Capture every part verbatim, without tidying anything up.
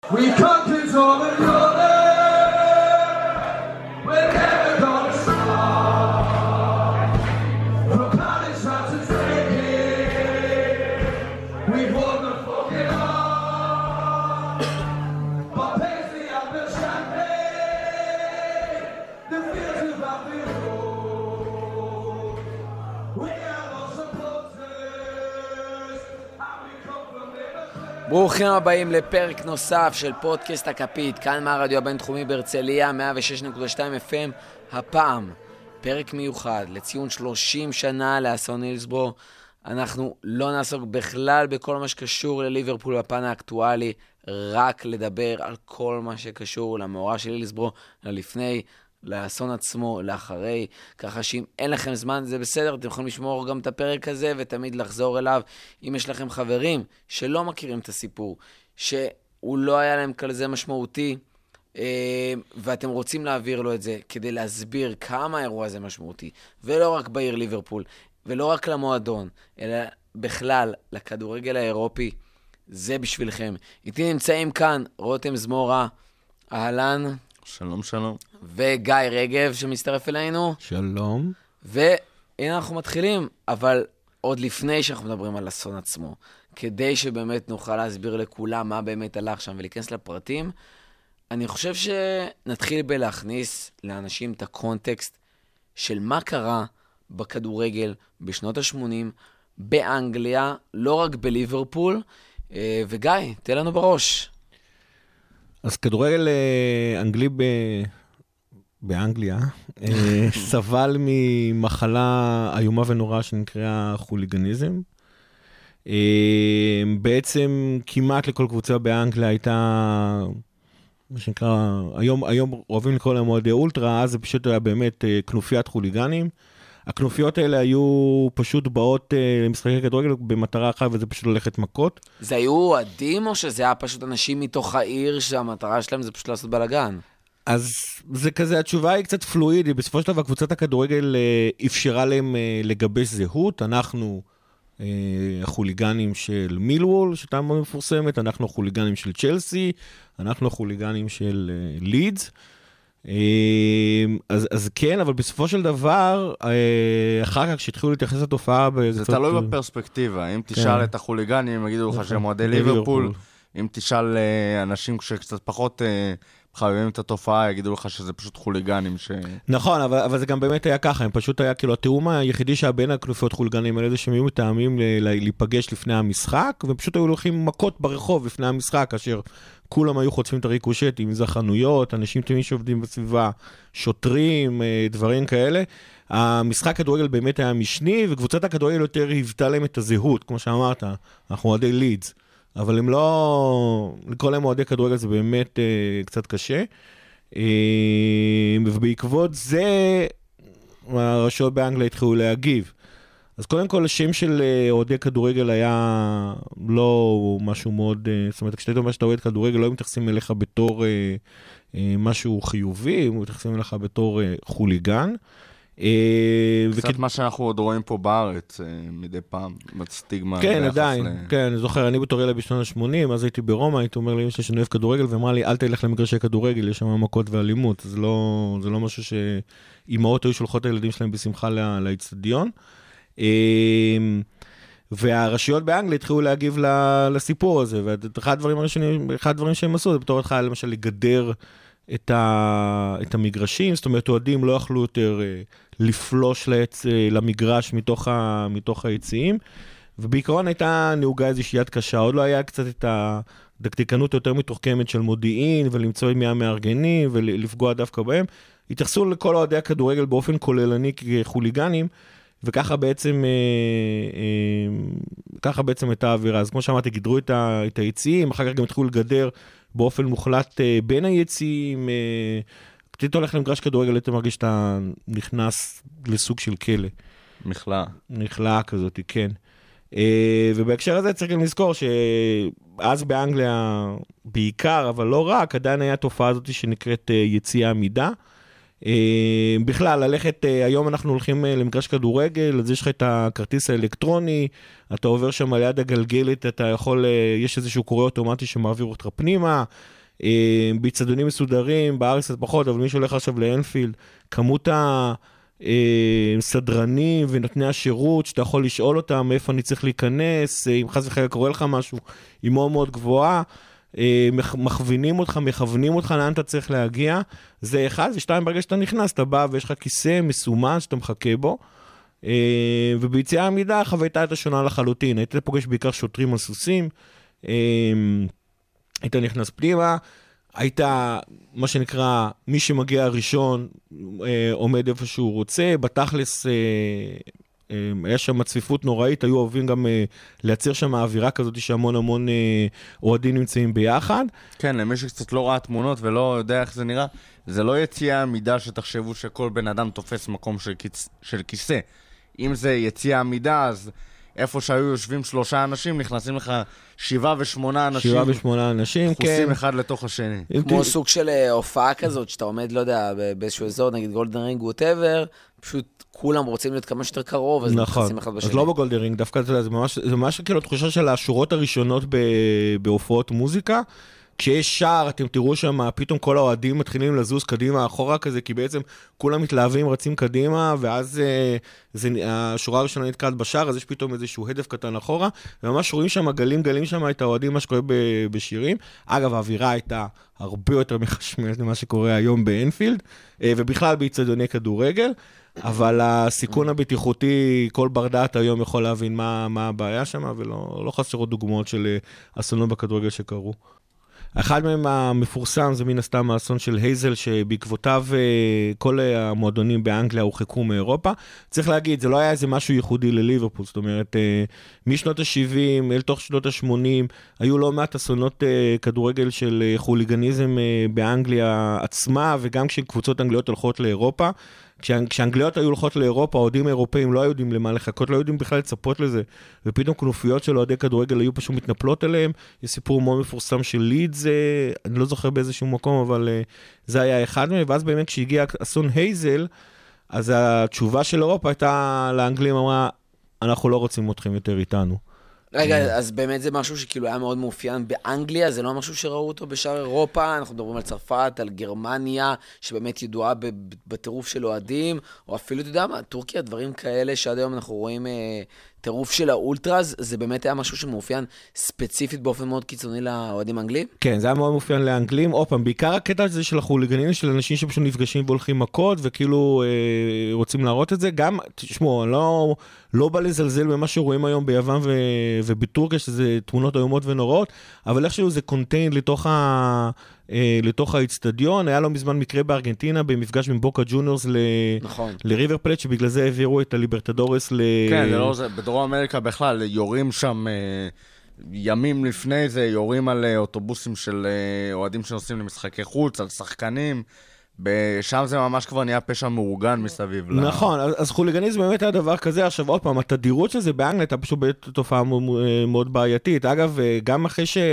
We come to all of your land. We're never gonna stop. The palace has its taking. We've won the fucking heart. But paisley up the champagne. The fields of our road. We are the supporters. And we come from never. ברוכים הבאים לפרק נוסף של פודקאסט הכפית, כאן מהרדיו הבינתחומי בהרצליה, מאה ושש נקודה שתיים אף אם, הפעם פרק מיוחד לציון שלושים שנה לאסון הילסבורו. אנחנו לא נעסוק בכלל בכל מה שקשור לליברפול בפן האקטואלי, רק לדבר על כל מה שקשור למאורע של הילסבורו, ללפני, לאסון עצמו, לאחרי, ככה שאם אין לכם זמן זה בסדר, אתם יכולים לשמור גם את הפרק הזה ותמיד לחזור אליו. אם יש לכם חברים שלא מכירים את הסיפור, שהוא לא היה להם כזה משמעותי, ואתם רוצים להעביר לו את זה כדי להסביר כמה האירוע הזה משמעותי, ולא רק בעיר ליברפול, ולא רק למועדון, אלא בכלל לכדורגל האירופי, זה בשבילכם. איתי נמצאים כאן רותם זמורה, אהלן. שלום, שלום. וגיא רגב שמצטרף אלינו. שלום. והנה אנחנו מתחילים, אבל עוד לפני שאנחנו מדברים על אסון עצמו, כדי שבאמת נוכל להסביר לכולם מה באמת הלך שם ולהיכנס לפרטים, אני חושב שנתחיל בלהכניס לאנשים את הקונטקסט של מה קרה בכדורגל בשנות ה-שמונים, באנגליה, לא רק בליברפול, וגיא, תן לנו בראש. אז כדורגל אנגלי ב... באנגליה סבל ממחלה איומה ונוראה שנקראה חוליגניזם. בעצם כמעט לכל קבוצה באנגליה הייתה, מה שנקרא, היום, היום אוהבים לקרוא להם אוהדי אולטרה, אז זה פשוט היה באמת כנופיית חוליגנים. הכנופיות האלה היו פשוט באות למשחקי כדורגל במטרה אחת, וזה פשוט ללכת מכות. זה היו אוהדים או שזה היה פשוט אנשים מתוך העיר שהמטרה שלהם זה פשוט לעשות בלגן? אז זה כזה, התשובה היא קצת פלואידי. בסופו של דבר קבוצת הכדורגל אפשרה להם לגבש זהות. אנחנו החוליגנים של מילוול, שאתה מאוד מפורסמת, אנחנו החוליגנים של צ'לסי, אנחנו החוליגנים של לידס. אז, אז כן, אבל בסופו של דבר, אחר כך שהתחילו להתייחס לתופעה... זה תלוי בפרספקטיבה. אם תשאל את החוליגנים, הם יגידו לך שהם אוהדי ליברפול. אם תשאל אנשים שקצת פחות חייבים את התופעה, יגידו לך שזה פשוט חוליגנים ש... נכון, אבל, אבל זה גם באמת היה ככה. הם פשוט היה, כאילו, התאום היחידי שהיה בין הכנופיות חוליגנים האלה, שהם היו מתאמים להיפגש לפני המשחק, ופשוט היו לוקחים מכות ברחוב לפני המשחק, כאשר... כולם היו חוטפים את הריקושטים, זה חנויות, אנשים תמיד שעובדים בסביבה, שוטרים, דברים כאלה. המשחק כדורגל באמת היה משני, וקבוצת הכדורגל יותר היוותה להם את הזהות, כמו שאמרת, אנחנו אוהדי לידס, אבל הם לא, לקרוא להם אוהדי כדורגל זה באמת קצת קשה. ובעקבות זה, הרשויות באנגליה התחילו להגיב. אז קודם כל, השם של אוהדי כדורגל היה לא משהו מאוד, זאת אומרת, כשאתה אומר שאתה אוהד כדורגל, לא מתייחסים אליך בתור משהו חיובי, הם מתייחסים אליך בתור חוליגן. קצת מה שאנחנו עוד רואים פה בארץ, מדי פעם, סטיגמה. כן, עדיין, כן, אני זוכר, אני בתור ילד בשנות ה-שמונים, אז הייתי ברומא, הייתי אומר לי, יש לי שאני אוהב כדורגל, ואמרה לי, אל תלך למגרשי כדורגל, יש שם מכות ואלימות, זה לא משהו שאימהות היו שולחות הילדים שלהם בשמחה לאצטדיון. והרשויות באנגליה התחילו להגיב לסיפור הזה, ואחד הדברים הראשונים, אחד הדברים שהם עשו, זה בתור התחלה למשל לגדר את, ה, את המגרשים, זאת אומרת, אוהדים לא יכלו יותר לפלוש לעץ, למגרש מתוך, ה, מתוך היציעים, ובעיקרון הייתה נהוגה איזושהי יד קשה, עוד לא היה קצת את הדקדקנות יותר מתוחכמת של מודיעין, ולמצוא מי המארגנים, ולפגוע דווקא בהם. התייחסו לכל אוהדי הכדורגל באופן כוללני כחוליגנים, וככה בעצם, ככה בעצם הייתה האווירה. אז כמו שאמרתי, גידרו את היציעים, אחר כך גם התחילו לגדר באופן מוחלט בין היציעים. קצת הולך למגרש כדורגל, אתה מרגיש שאתה נכנס לסוג של כלא. מכלאה. מכלאה כזאת, כן. ובהקשר הזה צריך גם לזכור שאז באנגליה בעיקר, אבל לא רק, עדיין היה תופעה הזאת שנקראת יציאה עמידה. בכלל, ללכת, היום אנחנו הולכים למגרש כדורגל, אז יש לך את הכרטיס האלקטרוני, אתה עובר שם על יד הגלגלת, אתה יכול, יש איזשהו קורא אוטומטי שמעביר אותך פנימה, באצטדיונים מסודרים, בארץ קצת פחות, אבל מי שהולך עכשיו לאנפילד, כמות הסדרנים ונותני השירות, שאתה יכול לשאול אותם איפה אני צריך להיכנס, אם חס וחלילה קורה לך משהו, היא מאוד מאוד גבוהה, מכווינים אותך, מכוונים אותך לאן אתה צריך להגיע, זה אחד, ושתיים, ברגע שאתה נכנס, אתה בא ויש לך כיסא מסומן שאתה מחכה בו, וביציאה עמידה חוויתה את השונה לחלוטין, היית פוגש בעיקר שוטרים על סוסים, היית נכנס פנימה, היית, מה שנקרא, מי שמגיע הראשון עומד איפה שהוא רוצה, בתכלס היה שם צפיפות נוראית, היו אוהבים גם לייצר שם האווירה כזאת שהמון המון אוהדים נמצאים ביחד. כן, למי שקצת לא ראה תמונות ולא יודע איך זה נראה, זה לא יציאה עמידה שתחשבו שכל בן אדם תופס מקום של, כיס, של כיסא. אם זה יציאה עמידה, אז איפה שהיו יושבים שלושה אנשים, נכנסים לך שבעה ושמונה אנשים. שבעה ושמונה אנשים, כן. חוסים אחד לתוך השני. כמו סוג של הופעה כזאת, שאתה עומד, לא יודע, באיזשהו אזור, נגיד גולדן רינג, ווטאבר, פשוט כולם רוצים להיות כמה שיותר קרוב, אז נכון. נכנסים אחד בשני. אז לא בגולדן רינג, דווקא זה ממש, זה ממש כאילו תחושה של השורות הראשונות בהופעות מוזיקה, כשיש שער, אתם תראו שם, פתאום כל האוהדים מתחילים לזוז קדימה אחורה כזה, כי בעצם כולם מתלהבים, רצים קדימה, ואז זה, השורה הראשונה נתקעת בשער, אז יש פתאום איזשהו הדף קטן אחורה, וממש רואים שם גלים, גלים שם את האוהדים, מה שקורה בשירים. אגב, האווירה הייתה הרבה יותר מחשמלת ממה שקורה היום באנפילד, ובכלל באצטדיוני כדורגל, אבל הסיכון הבטיחותי, כל בר דעת היום יכול להבין מה, מה הבעיה שם, ולא לא חסרות דוגמאות של אסונות בכדורגל שקרו. אחד מהם המפורסם זה מן הסתם האסון של הייזל, שבעקבותיו כל המועדונים באנגליה הורחקו מאירופה. צריך להגיד, זה לא היה איזה משהו ייחודי לליברפול, זאת אומרת, משנות ה-שבעים אל תוך שנות ה-שמונים, היו לא מעט אסונות כדורגל של חוליגניזם באנגליה עצמה, וגם כשקבוצות אנגליות הולכות לאירופה, כשאנגליות היו הולכות לאירופה, האוהדים האירופאים לא יודעים למה לחכות, לא יודעים בכלל לצפות לזה, ופתאום כנופיות של אוהדי כדורגל היו פשוט מתנפלות עליהם. יש סיפור מאוד מפורסם של לידס, אני לא זוכר באיזשהו מקום, אבל זה היה אחד מהם, ואז באמת כשהגיע אסון הייזל, אז התשובה של אירופה הייתה לאנגלים, אמרה, אנחנו לא רוצים אתכם יותר איתנו. רגע, אז באמת זה משהו שכאילו היה מאוד מאופיין באנגליה, זה לא משהו שראו אותו בשאר אירופה, אנחנו מדברים על צרפת, על גרמניה, שבאמת ידועה בטירוף של אוהדים, או אפילו, אתה יודע מה, טורקיה, דברים כאלה שעד היום אנחנו רואים אה, טירוף של האולטראז, זה באמת היה משהו שמאופיין ספציפית באופן מאוד קיצוני לאוהדים האנגלים? כן, זה היה מאוד מאופיין לאנגלים, עוד פעם, בעיקר הקטע הזה של החוליגנים, של אנשים שפשוט נפגשים והולכים מכות, וכאילו אה, רוצים להראות את זה, גם, תשמעו, לא... לא בא לזלזל במה שרואים היום ביוון ו... ובטורקיה, שזה תמונות איומות ונוראות, אבל איכשהו זה קונטיין לתוך, ה... לתוך האצטדיון. היה לו מזמן מקרה בארגנטינה, במפגש עם בוקה ג'וניורס ל... נכון. לריבר פלט, שבגלל זה העבירו את הליברטדורס ל... כן, זה לא זה, בדרום אמריקה בכלל, יורים שם... ימים לפני זה, יורים על אוטובוסים של אוהדים שנוסעים למשחקי חוץ, על שחקנים... שם זה ממש כבר נהיה פשע מאורגן מסביב. נכון, אז חוליגניזם באמת היה דבר כזה. עכשיו עוד פעם, התדירות של זה באנגליה הייתה פשוט תופעה מאוד בעייתית. אגב, גם אחרי ש...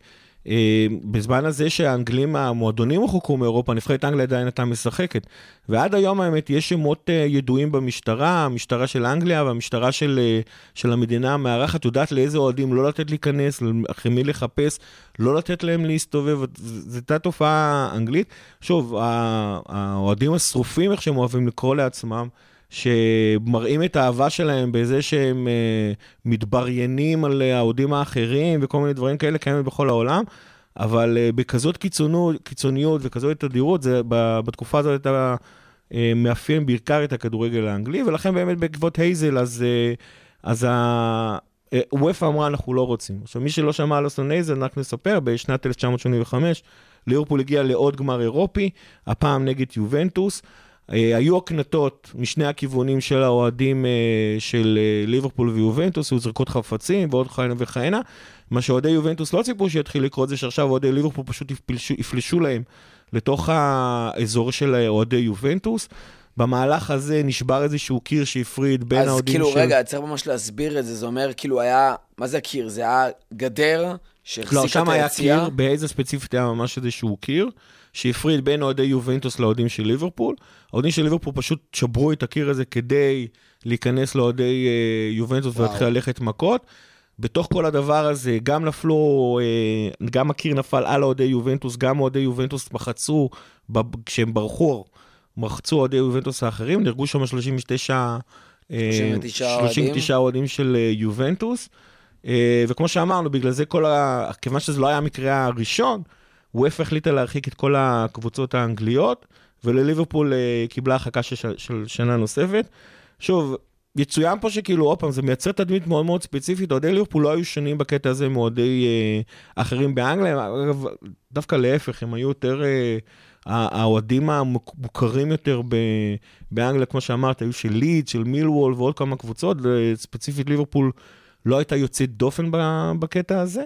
בזמן הזה שהאנגלים, המועדונים הורחקו מאירופה, נבחרת אנגליה עדיין הייתה משחקת. ועד היום האמת יש שמות ידועים במשטרה, המשטרה של אנגליה והמשטרה של, של המדינה המארחת, יודעת לאיזה אוהדים לא לתת להיכנס, אחרי מי לחפש, לא לתת להם להסתובב. זו הייתה תופעה אנגלית. שוב, האוהדים השרופים, איך שהם אוהבים לקרוא לעצמם, שמראים את האהבה שלהם בזה שהם uh, מתבריינים על האוהדים האחרים וכל מיני דברים כאלה קיימים בכל העולם, אבל uh, בכזאת קיצונות, קיצוניות וכזאת תדירות, זה, בתקופה הזאת הייתה uh, מאפיין בעיקר את הכדורגל האנגלי, ולכן באמת בעקבות הייזל, אז, uh, אז הוופא אמרה אנחנו לא רוצים. עכשיו מי שלא שמע על אסון הייזל, רק נספר, בשנת אלף תשע מאות שמונים וחמש, ליברפול הגיע לעוד גמר אירופי, הפעם נגד יובנטוס, היו הקנטות משני הכיוונים של האוהדים של ליברפול ויובנטוס, היו זרקות חפצים ועוד כהנה וכהנה. מה שאוהדי יובנטוס לא ציפו שיתחיל לקרות זה שעכשיו אוהדי ליברפול פשוט יפלשו, יפלשו להם לתוך האזור של אוהדי יובנטוס. במהלך הזה נשבר איזשהו קיר שהפריד בין האוהדים של... אז כאילו, רגע, צריך ממש להסביר את זה, זה אומר כאילו היה, מה זה הקיר? זה היה גדר שהחזיקה לא, את שם היה היציאה? קיר, באיזה ספציפית היה ממש איזשהו קיר, שהפריד בין אוהדי יובנטוס לאוהדים של ליברפול. האוהדים של ליברפול פשוט שברו את הקיר הזה כדי להיכנס לאוהדי אה, יובנטוס ולהתחיל ללכת מכות. בתוך כל הדבר הזה, גם נפלו, אה, גם הקיר נפל על אוהדי יובנטוס, גם אוהדי יובנטוס מחצו, כשהם ברחו, מחצו אוהדי יובנטוס האחרים, נהרגו שם שלושים ותשע שלושים ותשע אוהדים של יובנטוס, וכמו שאמרנו, בגלל זה כל ה... כיוון שזה לא היה המקרה הראשון, וופא החליטה להרחיק את כל הקבוצות האנגליות, ולליברפול קיבלה הרחקה של, של שנה נוספת. שוב, יצוין פה שכאילו, אופן, זה מייצר תדמית מאוד מאוד ספציפית, אוהדי ליברפול לא היו שונים בקטע הזה מאוהדי אה, אחרים באנגליה, אגב, דווקא להפך, הם היו יותר... אה, האוהדים המוכרים יותר באנגליה, כמו שאמרת, היו של ליד, של מילוול ועוד כמה קבוצות, ספציפית ליברפול לא הייתה יוצאת דופן בקטע הזה,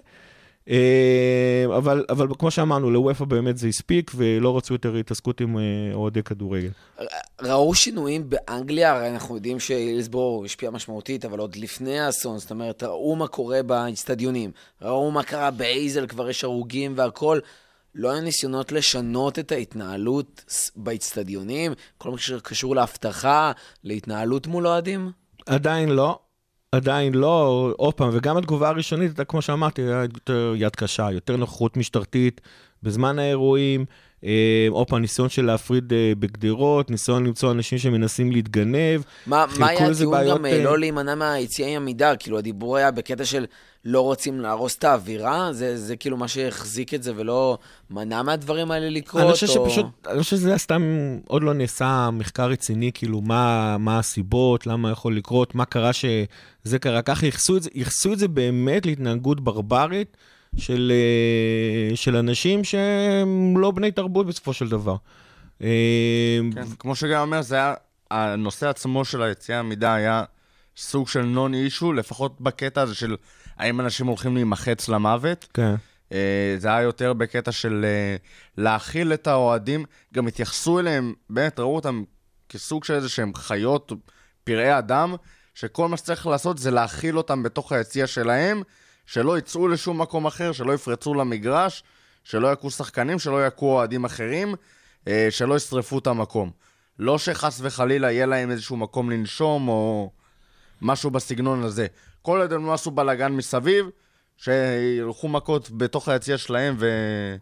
אבל, אבל כמו שאמרנו, לוופא באמת זה הספיק, ולא רצו יותר התעסקות עם אוהדי כדורגל. ראו שינויים באנגליה, הרי אנחנו יודעים שהילסבורו השפיע משמעותית, אבל עוד לפני האסון, זאת אומרת, ראו מה קורה באצטדיונים, ראו מה קרה באייזל, כבר יש הרוגים והכל, לא היו ניסיונות לשנות את ההתנהלות באצטדיונים, כל מה שקשור להבטחה, להתנהלות מול אוהדים? עדיין לא, עדיין לא, עוד פעם, וגם התגובה הראשונית, אתה כמו שאמרתי, היה יותר יד קשה, יותר נוכחות משטרתית בזמן האירועים, עוד פעם, ניסיון של להפריד בגדרות, ניסיון למצוא אנשים שמנסים להתגנב. מה היה הטיעון גם לא להימנע מהיציאי עמידה? כאילו הדיבור היה בקטע של לא רוצים להרוס את האווירה, זה כאילו מה שהחזיק את זה ולא מנע מהדברים האלה לקרות? אני חושב שפשוט, אני חושב שזה סתם עוד לא נעשה מחקר רציני, כאילו מה הסיבות, למה יכול לקרות, מה קרה שזה קרה ככה, יחסו את זה באמת להתנהגות ברברית, של, של אנשים שהם לא בני תרבות בסופו של דבר. כן, כמו שגם אומר, זה היה, הנושא עצמו של היציאה עמידה היה סוג של נון אישו, לפחות בקטע הזה של האם אנשים הולכים להימחץ למוות. כן. זה היה יותר בקטע של להכיל את האוהדים, גם התייחסו אליהם, באמת ראו אותם כסוג של איזה שהם חיות, פראי אדם, שכל מה שצריך לעשות זה להכיל אותם בתוך היציאה שלהם, שלא יצאו לשום מקום אחר, שלא יפרצו למגרש, שלא יקו שחקנים, שלא יקו אוהדים אחרים, שלא ישרפו את המקום. לא שחס וחלילה יהיה להם איזשהו מקום לנשום, או משהו בסגנון הזה. כל עוד הם לא עשו בלגן מסביב, שילכו מכות בתוך היציאה שלהם, ו...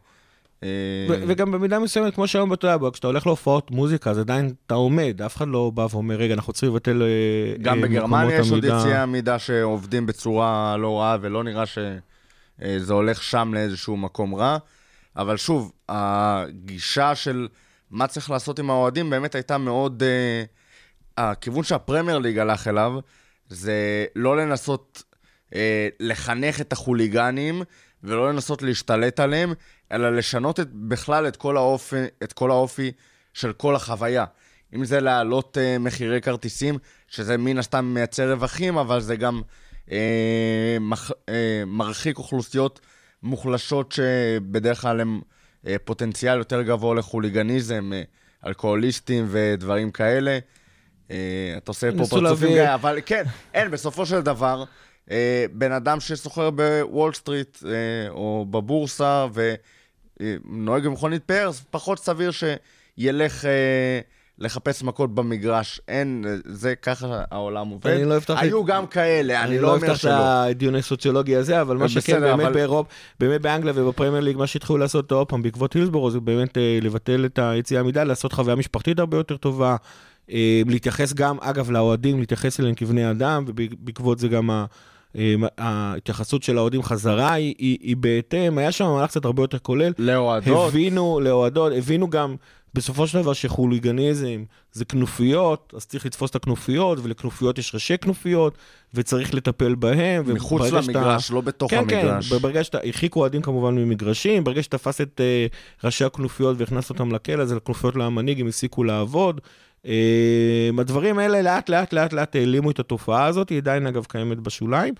וגם במידה מסוימת, כמו שהיום בתולבו, כשאתה הולך להופעות מוזיקה, אז עדיין אתה עומד, אף אחד לא בא ואומר, רגע, אנחנו צריכים לבטל מקומות עמידה. גם בגרמניה יש עוד יציאה עמידה שעובדים בצורה לא רעה, ולא נראה שזה הולך שם לאיזשהו מקום רע, אבל שוב, הגישה של מה צריך לעשות עם האוהדים, באמת הייתה מאוד, הכיוון שהפרמייר ליג הלך אליו, זה לא לנסות לחנך את החוליגנים, ולא לנסות להשתלט עליהם, אלא לשנות את, בכלל את כל האופי, את כל האופי של כל החוויה. אם זה להעלות אה, מחירי כרטיסים, שזה מן הסתם מייצר רווחים, אבל זה גם אה, מח, אה, מרחיק אוכלוסיות מוחלשות שבדרך כלל הם אה, פוטנציאל יותר גבוה לחוליגניזם, אה, אלכוהוליסטים ודברים כאלה. אה, אתה עושה פה פרצופים גאי, אבל כן, אין, בסופו של דבר, אה, בן אדם שסוחר בוול סטריט אה, או בבורסה ונוהג במכונית פאר, פחות סביר שילך אה, לחפש מכות במגרש. אין, זה ככה העולם עובד. לא היו את... גם כאלה, אני, אני לא אומר שלא. אני לא אפתח את הדיוני סוציולוגיה הזה, אבל מה שכן, באמת אבל... באירופ, באמת באנגליה ובפרמייר ליג, מה שהתחילו לעשות עוד פעם בעקבות הילסבורו, זה באמת אה, לבטל את היציאה עמידה, לעשות חוויה משפחתית הרבה יותר טובה, אה, להתייחס גם, אגב, לאוהדים, להתייחס אליהם כבני אדם, ובעקבות זה גם ה... ההתייחסות של האוהדים חזרה היא, היא, היא בהתאם, היה שם מהלך קצת הרבה יותר כולל. לאוהדות. הבינו, לאוהדות, הבינו גם בסופו של דבר שחוליגניזם זה כנופיות, אז צריך לתפוס את הכנופיות, ולכנופיות יש ראשי כנופיות, וצריך לטפל בהם. מחוץ למגרש, שאתה... לא בתוך כן, המגרש. כן, ברגע שאתה, הרחיקו אוהדים כמובן ממגרשים, ברגע שתפס את uh, ראשי הכנופיות והכנס אותם לכלא, אז הכנופיות למנהיג, הם הפסיקו לעבוד. Uh, הדברים האלה לאט לאט לאט לאט העלימו את התופעה הזאת, היא עדיין אגב קיימת בשוליים.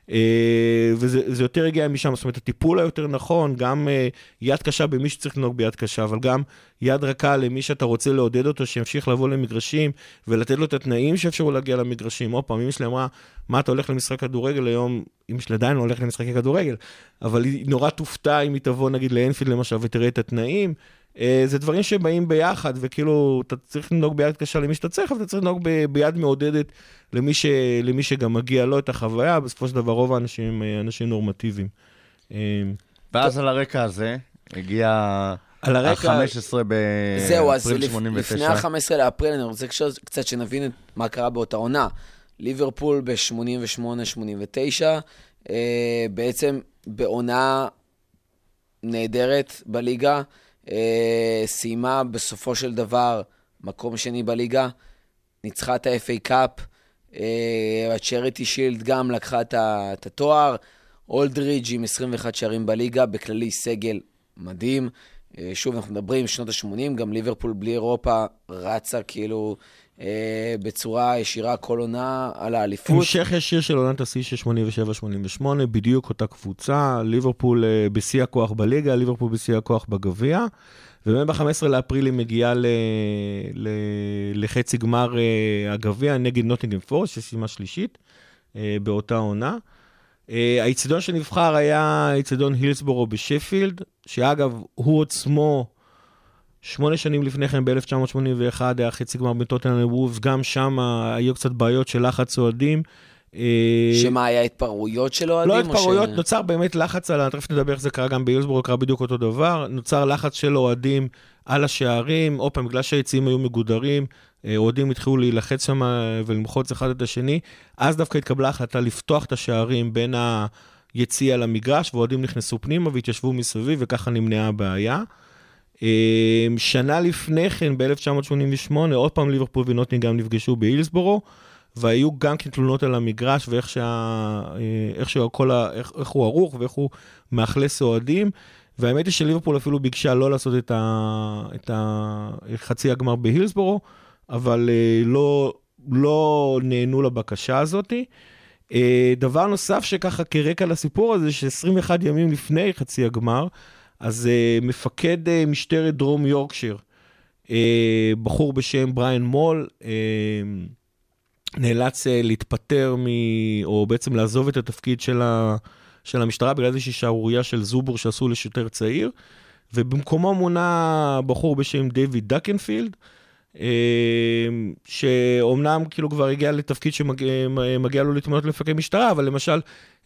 וזה יותר הגיע משם, זאת אומרת, הטיפול היותר נכון, גם יד קשה במי שצריך לנהוג ביד קשה, אבל גם יד רכה למי שאתה רוצה לעודד אותו, שימשיך לבוא למגרשים, ולתת לו את התנאים שאפשרו להגיע למגרשים. עוד פעם, אמא שלי אמרה, מה אתה הולך למשחק כדורגל היום? אמא שלי עדיין לא הולך למשחקי כדורגל, אבל היא נורא תופתע אם היא תבוא נגיד לאנפילד למשל ותראה את התנאים. זה דברים שבאים ביחד, וכאילו, אתה צריך לנהוג ביד קשה למי שאתה צריך, אבל אתה צריך לנהוג ב- ביד מעודדת למי, ש- למי שגם מגיע לו את החוויה, בסופו של דבר רוב האנשים הם אנשים נורמטיביים. ואז על הרקע הזה הגיע ה-חמש עשרה באפריל שמונים ותשע. לפני ה-חמישה עשר לאפריל, אני רוצה קצת שנבין מה קרה באותה עונה. ליברפול ב-שמונים ושמונה שמונים ותשע, בעצם בעונה נהדרת בליגה, סיימה בסופו של דבר מקום שני בליגה, ניצחה את ה-אף איי קאפ, הצ'ריטי שילד גם לקחה את התואר, אולדריג' עם עשרים ואחד שערים בליגה, בכללי סגל מדהים. שוב, אנחנו מדברים שנות ה-שמונים, גם ליברפול בלי אירופה רצה כאילו בצורה ישירה כל עונה על האליפות. המשך ישיר של עונת השיא של שמונים ושבע שמונים ושמונה, בדיוק אותה קבוצה, ליברפול בשיא הכוח בליגה, ליברפול בשיא הכוח בגביע, ובאמת ב-חמישה עשר לאפריל היא מגיעה ל... ל... לחצי גמר הגביע נגד נוטינגהאם פורסט, שסיימה שלישית באותה עונה. האיצטדיון שנבחר היה איצטדיון הילסבורו בשפילד, שאגב הוא עצמו שמונה שנים לפני כן, ב-אלף תשע מאות שמונים ואחת, היה חצי גמר בין טוטנהאם וולפס, גם שם היו קצת בעיות של לחץ אוהדים. שמה, היה התפרעויות של אוהדים? לא התפרעויות, נוצר באמת לחץ על, תכף נדבר איך זה קרה גם בהילסבורו, קרה בדיוק אותו דבר, נוצר לחץ של אוהדים על השערים, או פעם, בגלל שהיציעים היו מגודרים, אוהדים התחילו להילחץ שם ולמחוץ אחד את השני, אז דווקא התקבלה החלטה לפתוח את השערים בין היציע למגרש, ואוהדים נכנסו פנימה והתיישבו מסביב, וככה נמנעה הבעיה. שנה לפני כן, ב-אלף תשע מאות שמונים ושמונה, עוד פעם ליברפול ונוטינגהאם נפגשו בהילסבורו, והיו גם כן תלונות על המגרש, ואיך שה... איך שכל ה... איך... איך הוא ערוך, ואיך הוא מאכלס אוהדים, והאמת היא שליברפול אפילו ביקשה לא לעשות את, ה... את ה... חצי הגמר בהילסבורו, אבל לא, לא נהנו לבקשה הזאת. דבר נוסף שככה כרקע לסיפור הזה, ש-עשרים ואחד ימים לפני חצי הגמר, אז מפקד משטרת דרום יורקשיר, בחור בשם בריין מול, נאלץ להתפטר, מ... או בעצם לעזוב את התפקיד של, ה... של המשטרה, בגלל איזושהי שערוריה של זובור שעשו לשוטר צעיר, ובמקומו מונה בחור בשם דיוויד דקנפילד, שאומנם כאילו כבר הגיע לתפקיד שמגיע לו להתמנות למפקד משטרה, אבל למשל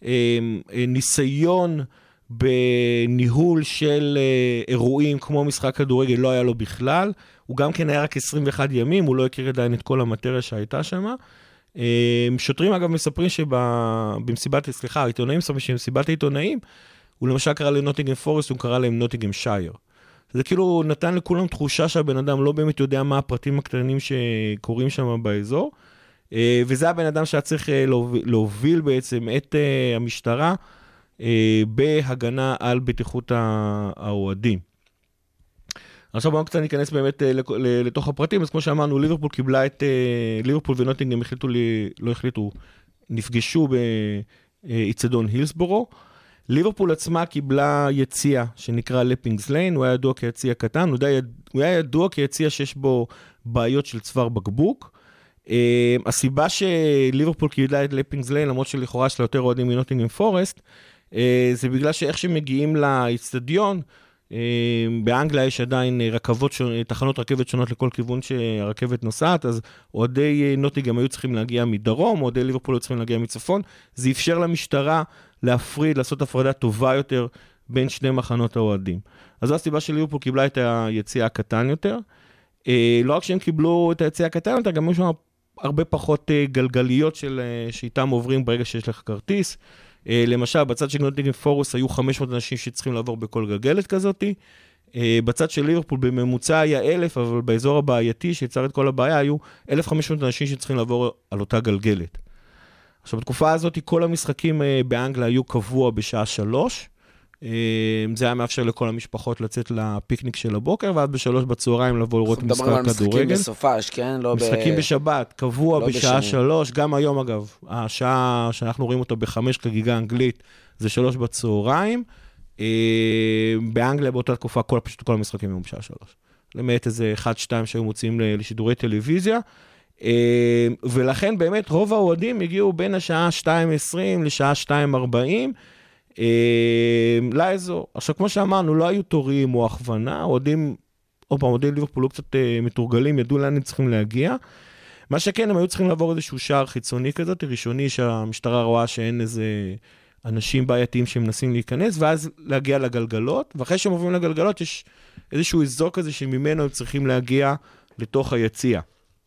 ניסיון בניהול של אירועים כמו משחק כדורגל לא היה לו בכלל, הוא גם כן היה רק עשרים ואחד ימים, הוא לא הכיר עדיין את כל המטריה שהייתה שם. שוטרים אגב מספרים שבמסיבת, סליחה, העיתונאים מספרים שבמסיבת העיתונאים, הוא למשל קרא לנוטינגהאם פורסט, הוא קרא להם נוטינגהאם שייר. זה כאילו נתן לכולם תחושה שהבן אדם לא באמת יודע מה הפרטים הקטנים שקורים שם באזור, וזה הבן אדם שהיה צריך להוביל בעצם את המשטרה בהגנה על בטיחות האוהדים. עכשיו בואו קצת ניכנס באמת לתוך הפרטים, אז כמו שאמרנו, ליברפול קיבלה את, ליברפול ונוטינגהאם החליטו, לא החליטו, נפגשו באיצטדיון הילסבורו, ליברפול עצמה קיבלה יציע שנקרא לפינגס ליין, הוא היה ידוע כיציע קטן, הוא היה ידוע כיציע שיש בו בעיות של צוואר בקבוק. הסיבה שליברפול קיבלה את לפינגס ליין, למרות שלכאורה שלה יותר אוהדים מנוטינגהאם פורסט, זה בגלל שאיך שמגיעים לאצטדיון, באנגליה יש עדיין רכבות, תחנות רכבת שונות לכל כיוון שהרכבת נוסעת, אז אוהדי נוטינגהאם היו צריכים להגיע מדרום, אוהדי ליברפול היו צריכים להגיע מצפון, זה אפשר למשטרה להפריד, לעשות הפרדה טובה יותר בין שני מחנות האוהדים. אז זו הסיבה שליברפול קיבלה את היציאה הקטן יותר. לא רק שהם קיבלו את היציאה הקטן יותר, גם יש הרבה פחות גלגליות של, שאיתם עוברים ברגע שיש לך כרטיס. למשל, בצד של נוטינגהאם פורסט היו חמש מאות אנשים שצריכים לעבור בכל גלגלת כזאת. בצד של ליברפול בממוצע היה אלף, אבל באזור הבעייתי שיצר את כל הבעיה, היו אלף וחמש מאות אנשים שצריכים לעבור על אותה גלגלת. עכשיו, בתקופה הזאת, כל המשחקים באנגליה היו קבוע בשעה שלוש, זה היה מאפשר לכל המשפחות לצאת לפיקניק של הבוקר, ועד בשלוש בצהריים לבוא לראות משחק כדורגל. אנחנו מדברים על משחקים בסופש, כן? משחקים בשבת, קבוע בשעה שלוש, גם היום אגב, השעה שאנחנו רואים אותו בחמש חגיגה אנגלית, זה שלוש בצהריים. באנגליה באותה תקופה, פשוט כל המשחקים היו בשעה שלוש. למעט איזה אחד, שתיים שהיו מוצאים לשידורי טלוויזיה, ולכן באמת רוב האוהדים הגיעו בין השעה שתיים עשרים לשעה שתיים ארבעים, לאזור. עכשיו, כמו שאמרנו, לא היו תורים או הכוונה, אוהדים, או פעם, אוהדים ליברפול לא קצת מתורגלים, ידעו לאן הם צריכים להגיע. מה שכן, הם היו צריכים לעבור איזשהו שער חיצוני כזאת, ראשוני שהמשטרה רואה שאין איזה אנשים בעייתיים שמנסים להיכנס, ואז להגיע לגלגלות, ואחרי שהם עוברים לגלגלות, יש איזשהו אזור כזה שממנו הם צריכים להגיע לתוך היציע.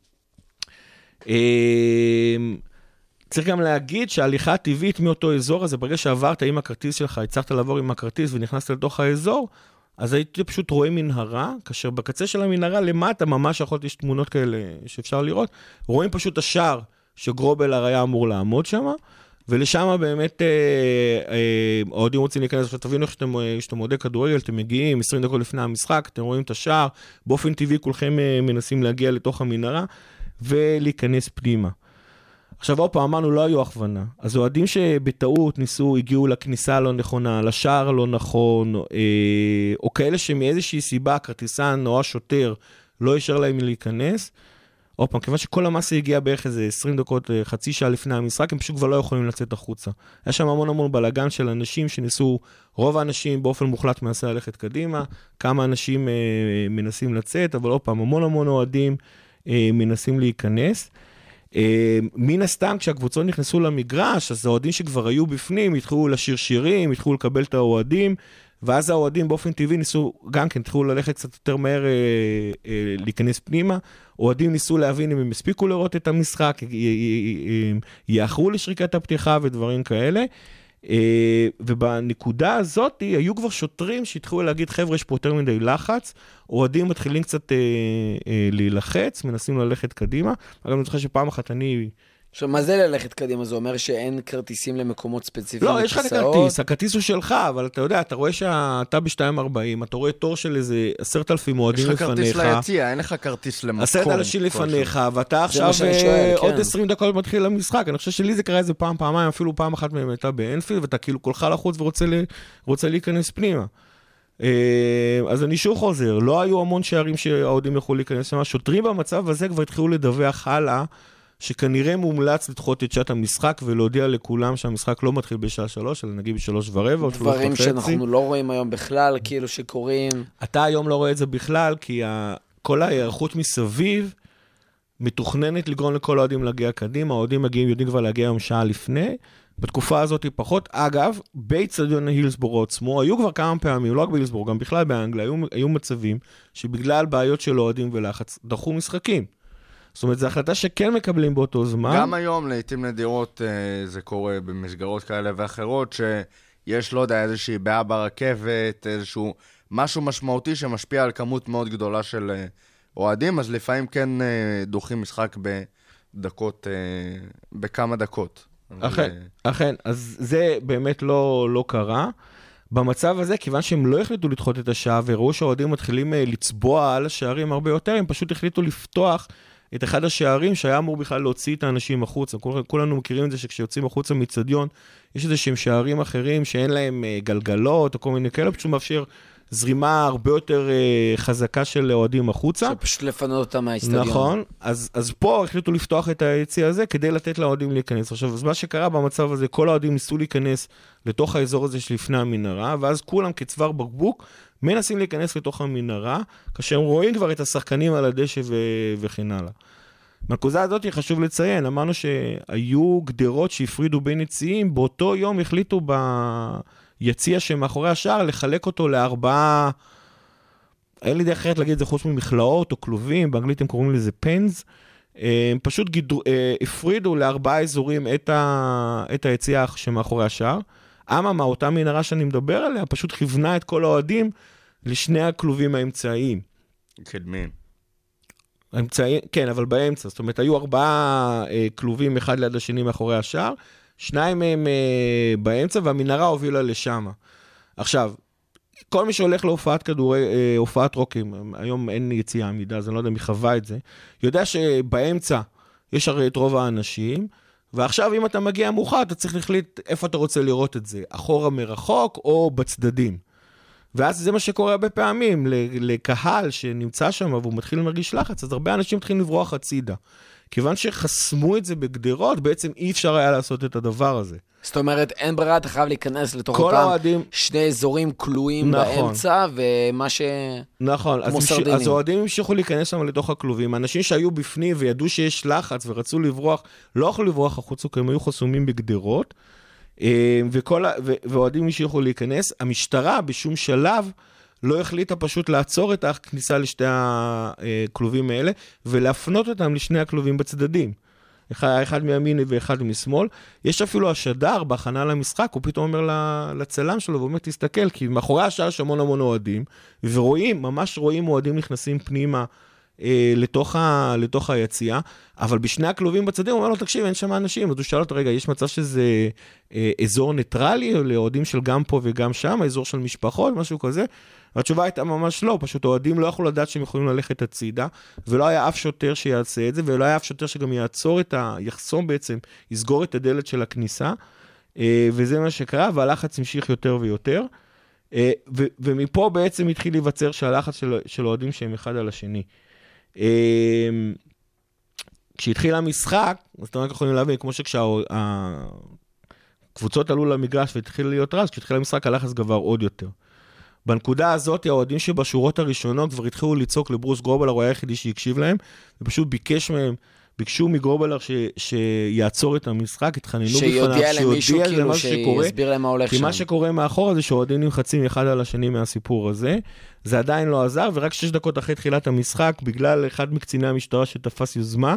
צריך גם להגיד שההליכה הטבעית מאותו אזור הזה, ברגע שעברת עם הכרטיס שלך, הצלחת לעבור עם הכרטיס ונכנסת לתוך האזור, אז הייתי פשוט רואה מנהרה, כאשר בקצה של המנהרה למטה, ממש יכולתי, יש תמונות כאלה שאפשר לראות, רואים פשוט השער שגרובלר היה אמור לעמוד שם, ולשם באמת האוהדים רוצים להיכנס. עכשיו תבינו איך שאתם מועדי כדורגל, אתם מגיעים עשרים דקות לפני המשחק, אתם רואים את השער, באופן טבעי כולכם מנסים להגיע לתוך המנהרה, ולהיכנס פנימה. עכשיו, עוד פעם, אמרנו, לא היו הכוונה. אז אוהדים שבטעות ניסו, הגיעו לכניסה לא נכונה, לשער לא נכון, או כאלה שמאיזושהי סיבה, כרטיסן או השוטר, לא ישר להם להיכנס. עוד פעם, כיוון שכל המסה הגיעה בערך איזה עשרים דקות, חצי שעה לפני המשחק, הם פשוט כבר לא יכולים לצאת החוצה. היה שם המון המון בלגן של אנשים שניסו, רוב האנשים באופן מוחלט מנסה ללכת קדימה, כמה אנשים מנסים לצאת, אבל עוד פעם, המון המון אוהדים מנסים להיכנס. מן הסתם, כשהקבוצות נכנסו למגרש, אז האוהדים שכבר היו בפנים, התחילו לשיר שירים, התחילו לקבל את האוהדים, ואז האוהדים באופן טבעי ניסו, גם כן, התחילו ללכת קצת יותר מהר להיכנס פנימה, אוהדים ניסו להבין אם הם הספיקו לראות את המשחק, יאחרו לשריקת הפתיחה ודברים כאלה, ובנקודה הזאת היו כבר שוטרים שהתחילו להגיד, חבר'ה, יש פה יותר מדי לחץ, אוהדים מתחילים קצת להילחץ, מנסים ללכת קדימה. אגב, אני זוכר שפעם אחת אני... עכשיו, מה זה ללכת קדימה? זה אומר שאין כרטיסים למקומות ספציפיים? לא, יש לך את הכרטיס, הכרטיס הוא שלך, אבל אתה יודע, אתה רואה שאתה ב-שתיים ארבעים, אתה רואה תור של איזה עשרת אלפים אוהדים לפניך. יש לך כרטיס ליציע, אין לך כרטיס למקום. עשרת אנשים לפניך, ואתה עכשיו עוד עשרים דקות מתחיל למשחק. אני חושב שלי זה קרה איזה פעם, פעמיים, אפילו פעם אחת מהם הייתה באנפילד, ואתה כאילו כולך לחוץ ורוצה להיכנס פנימה. אז אני שוב חוזר, לא היו המון שערים שהאוהדים יכולו להיכנס שם. שוטרים במצב הזה כבר התחילו לדווח הלאה, שכנראה מומלץ לדחות את שעת המשחק, ולהודיע לכולם שהמשחק לא מתחיל בשעה שלוש, אלא נגיד בשלוש ורבע, או שלוש וחצי. דברים שאנחנו לא רואים היום בכלל, כאילו שקורים. אתה היום לא רואה את זה בכלל, כי כל ההיערכות מסביב, מתוכננת לגרום לכל האוהדים להגיע קדימה, האוהדים מגיעים, יודעים כבר להגיע היום שעה לפני, בתקופה הזאת היא פחות. אגב, באצטדיון הילסבורו עצמו, היו כבר כמה פעמים, לא רק בהילסבורו, גם בכלל באנגליה, היו, היו מצבים שבגלל בעיות של אוהדים ולחץ, דחו משחקים. זאת אומרת, זו החלטה שכן מקבלים באותו זמן. גם היום, לעתים נדירות, זה קורה במסגרות כאלה ואחרות, שיש, לא יודע, איזושהי בעיה ברכבת, איזשהו משהו משמעותי שמשפיע על כמות מאוד גדולה של אוהדים, אז לפעמים כן דוחים משחק בדקות, בכמה דקות. אכן, אכן, אז זה באמת לא, לא קרה. במצב הזה, כיוון שהם לא החליטו לדחות את השעה, וראו שהאוהדים מתחילים לצבוע על השערים הרבה יותר, הם פשוט החליטו לפתוח את אחד השערים שהיה אמור בכלל להוציא את האנשים החוצה. כולנו מכירים את זה שכשיוצאים החוצה מצדיון, יש איזה שהם שערים אחרים שאין להם גלגלות או כל מיני כאלה, פשוט מאפשר זרימה הרבה יותר חזקה של אוהדים החוצה. שפשוט לפנות אותם מהאצטדיון. נכון, אז, אז פה החליטו לפתוח את היציע הזה כדי לתת לאוהדים להיכנס. עכשיו, אז מה שקרה במצב הזה, כל האוהדים ניסו להיכנס לתוך האזור הזה שלפני המנהרה, ואז כולם כצוואר בקבוק מנסים להיכנס לתוך המנהרה, כאשר הם רואים כבר את השחקנים על הדשא ו... וכן הלאה. בנקודה הזאת חשוב לציין, אמרנו שהיו גדרות שהפרידו בין יציאים, באותו יום החליטו ביציע שמאחורי השער לחלק אותו לארבעה, אין לי דרך אחרת להגיד את זה חוץ ממכלאות או כלובים, באנגלית הם קוראים לזה פנס, הם פשוט גידרו, הפרידו לארבעה אזורים את, ה... את היציע שמאחורי השער, אממה, אותה מנהרה שאני מדבר עליה, פשוט כיוונה את כל האוהדים לשני הכלובים האמצעיים. קדמים. האמצעיים, כן, אבל באמצע. זאת אומרת, היו ארבעה אה, כלובים אחד ליד השני מאחורי השער, שניים מהם אה, באמצע, והמנהרה הובילה לשם. עכשיו, כל מי שהולך להופעת כדורי, אה, הופעת רוקים, היום אין יציאה עמידה, אז אני לא יודע מי חווה את זה, יודע שבאמצע יש הרי את רוב האנשים, ועכשיו אם אתה מגיע מאוחר, אתה צריך להחליט איפה אתה רוצה לראות את זה, אחורה מרחוק או בצדדים. ואז זה מה שקורה הרבה פעמים, לקהל שנמצא שם והוא מתחיל למרגיש לחץ, אז הרבה אנשים מתחילים לברוח הצידה. כיוון שחסמו את זה בגדרות, בעצם אי אפשר היה לעשות את הדבר הזה. זאת אומרת, אין ברירה, אתה חייב להיכנס לתוך כל אותם האוהדים... שני אזורים כלואים נכון. באמצע, ומה ש... נכון, כמו אז, סרדינים. אז האוהדים המשיכו להיכנס שם לתוך הכלובים. אנשים שהיו בפנים וידעו שיש לחץ ורצו לברוח, לא יכלו לברוח החוצה, כי הם היו חסומים בגדרות, וכל, ואוהדים המשיכו להיכנס. המשטרה בשום שלב לא החליטה פשוט לעצור את הכניסה לשתי הכלובים האלה, ולהפנות אותם לשני הכלובים בצדדים. אחד מימין ואחד משמאל. יש אפילו השדר בהכנה למשחק, הוא פתאום אומר לצלם שלו, והוא אומר, תסתכל, כי מאחורי השאר יש המון המון אוהדים, ורואים, ממש רואים אוהדים נכנסים פנימה אה, לתוך, ה, לתוך היציאה, אבל בשני הכלובים בצדדים, הוא אומר לו, תקשיב, אין שם אנשים, אז הוא שאל אותו, רגע, יש מצב שזה אה, אזור ניטרלי, לאוהדים של גם פה וגם שם, אזור של משפחות, משהו כזה, והתשובה הייתה ממש לא, פשוט אוהדים לא יכלו לדעת שהם יכולים ללכת הצידה, ולא היה אף שוטר שיעשה את זה, ולא היה אף שוטר שגם יעצור את ה... יחסום בעצם, יסגור את הדלת של הכניסה, וזה מה שקרה, והלחץ המשיך יותר ויותר, ו- ומפה בעצם התחיל להיווצר שהלחץ של, של אוהדים שהם אחד על השני. כשהתחיל המשחק, אז אתם רק יכולים להבין, כמו שכשהקבוצות עלו למגרש והתחיל להיות רעש, כשהתחיל המשחק הלחץ גבר עוד יותר. בנקודה הזאת, האוהדים שבשורות הראשונות כבר התחילו לצעוק לברוס גרובלר, הוא היה היחידי שהקשיב להם, ופשוט ביקש מהם, ביקשו מגרובלר ש, שיעצור את המשחק, התחננו בפניו, שיודיע למישהו, כאילו, שקורה, שיסביר להם מה הולך כי שם. כי מה שקורה מאחורה זה שהאוהדים נמחצים אחד על השני מהסיפור הזה, זה עדיין לא עזר, ורק שש דקות אחרי תחילת המשחק, בגלל אחד מקציני המשטרה שתפס יוזמה,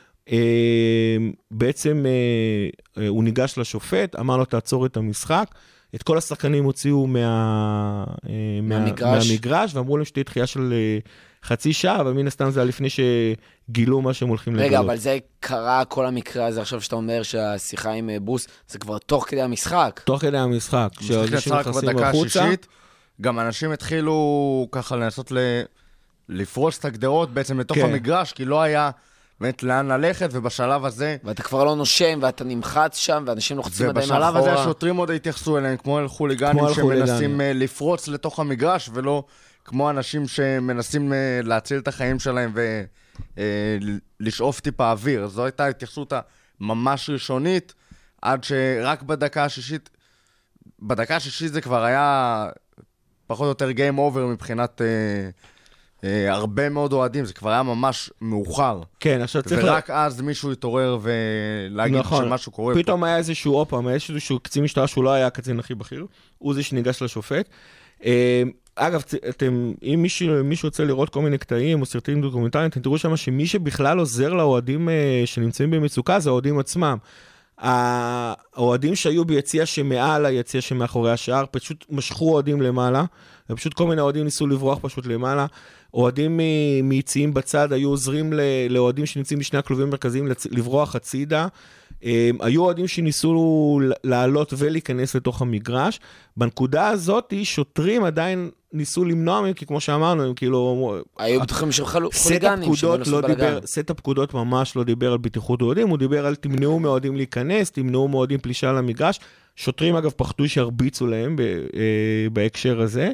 בעצם הוא ניגש לשופט, אמר לו תעצור את המשחק, את כל השחקנים הוציאו מה, מהמגרש. מהמגרש, ואמרו להם שתהיה דחייה של חצי שעה, אבל מן הסתם זה היה לפני שגילו מה שהם הולכים לגלות. רגע, אבל זה קרה כל המקרה הזה, עכשיו שאתה אומר שהשיחה עם ברוס, זה כבר תוך כדי המשחק. תוך כדי המשחק. כשאנשים נכנסים החוצה, גם אנשים התחילו ככה לנסות לפרוס את הגדרות בעצם לתוך המגרש, כי לא היה... באמת לאן ללכת, ובשלב הזה... ואתה כבר לא נושם, ואתה נמחץ שם, ואנשים לוחצים עדיין מאחורה. ובשלב הזה השוטרים עוד התייחסו אליהם, כמו אל חוליגנים שמנסים לפרוץ לתוך המגרש, ולא כמו אנשים שמנסים להציל את החיים שלהם ולשאוף טיפה אוויר. זו הייתה התייחסות ממש ראשונית, עד שרק בדקה השישית, בדקה השישית זה כבר היה פחות או יותר game over מבחינת... Uh, הרבה מאוד אוהדים, זה כבר היה ממש מאוחר. כן, עכשיו צריך... ורק לה... אז מישהו התעורר ולהגיד נכון. שמשהו קורה פתאום פה. פתאום היה איזשהו אופם, היה איזשהו קצין משטרה שהוא לא היה הקצין הכי בכיר, הוא זה שניגש לשופט. Uh, אגב, אתם, אם מישהו, מישהו רוצה לראות כל מיני קטעים או סרטים דוקומנטריים, אתם תראו שם שמי שבכלל עוזר לאוהדים uh, שנמצאים במצוקה, זה האוהדים עצמם. האוהדים שהיו ביציאה שמעל היציאה שמאחורי השער, פשוט משכו אוהדים למעלה, ופשוט כל מיני אוהדים ניסו לברוח פשוט למעלה. אוהדים מיציאים בצד היו עוזרים לאוהדים שנמצאים בשני הכלובים המרכזיים לברוח הצידה. היו אוהדים שניסו לעלות ולהיכנס לתוך המגרש. בנקודה הזאת, שוטרים עדיין ניסו למנוע מהם, כי כמו שאמרנו, הם כאילו... היו בטוחים של חוליגנים. סט הפקודות ממש לא דיבר על בטיחות אוהדים, הוא דיבר על תמנעו מאוהדים להיכנס, תמנעו מאוהדים פלישה למגרש. שוטרים אגב פחדו שהרביצו להם בהקשר הזה.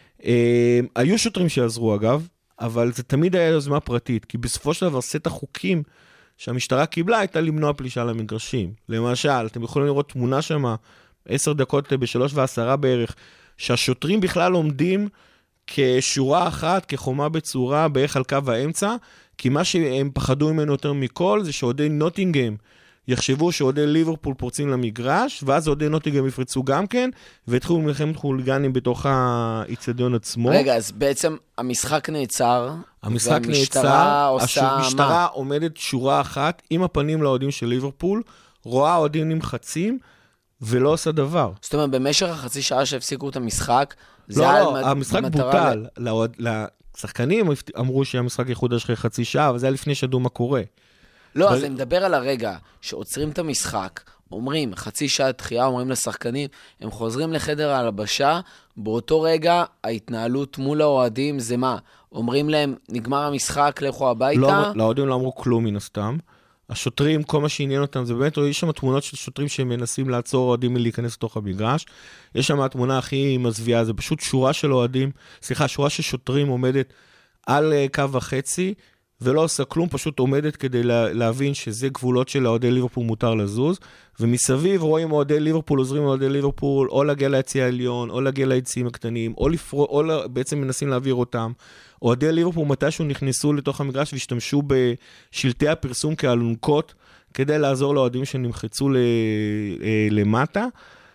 היו שוטרים שעזרו אגב, אבל זה תמיד היה יוזמה פרטית, כי בסופו של דבר סט החוקים שהמשטרה קיבלה הייתה למנוע פלישה למגרשים. למשל, אתם יכולים לראות תמונה שמה, עשר דקות בשלוש ועשרה בערך, שהשוטרים בכלל עומדים כשורה אחת, כחומה בצורה, בערך על קו האמצע, כי מה שהם פחדו ממנו יותר מכל, זה שעודי נוטינגהם יחשבו שעודי ליברפול פורצים למגרש, ואז עודי נוטינגהם יפרצו גם כן, והתחילו מלחמת חוליגנים בתוך האיצטדיון עצמו. רגע, אז בעצם המשחק נעצר, המשחק נעצר, המשטרה עומדת שורה אחת, עם הפנים לאוהדים של ליברפול, רואה אוהדים נמחצים, ולא עושה דבר. זאת אומרת, במשך החצי שעה שהפסיקו את המשחק, לא, לא, המשחק בוטל. לשחקנים אמרו שהמשחק יחודש אחרי חצי שעה, אבל זה היה לפני שידעו מה קורה. לא, אז אני מדבר על הרגע שעוצרים את המשחק, אומרים, חצי שעה דחייה, אומרים לשחקנים, הם חוזרים לחדר ההלבשה, באותו רגע ההתנהלות מול האוהדים זה מה? אומרים להם, נגמר המשחק, לכו הביתה? לא, לאוהדים לא אמרו כלום מן הסתם. השוטרים, כל מה שעניין אותם, זה באמת, יש שם תמונות של שוטרים שמנסים לעצור אוהדים מלהיכנס לתוך המגרש. יש שם התמונה הכי מזוויעה, זה פשוט שורה של אוהדים, סליחה, שורה של שוטרים עומדת על קו וחצי, ולא עושה כלום, פשוט עומדת כדי לה, להבין שזה גבולות של אוהדי ליברפול מותר לזוז, ומסביב רואים אוהדי ליברפול, עוזרים אוהדי ליברפול, או להגיע ליציע העליון, או להגיע ליציעים הקטנים, או, לפרו, או לה, בעצם מנסים להעביר אותם. אוהדי ליברפול מתישהו נכנסו לתוך המגרש והשתמשו בשלטי הפרסום כאלונקות, כדי לעזור לאוהדים שנמחצו ל, למטה,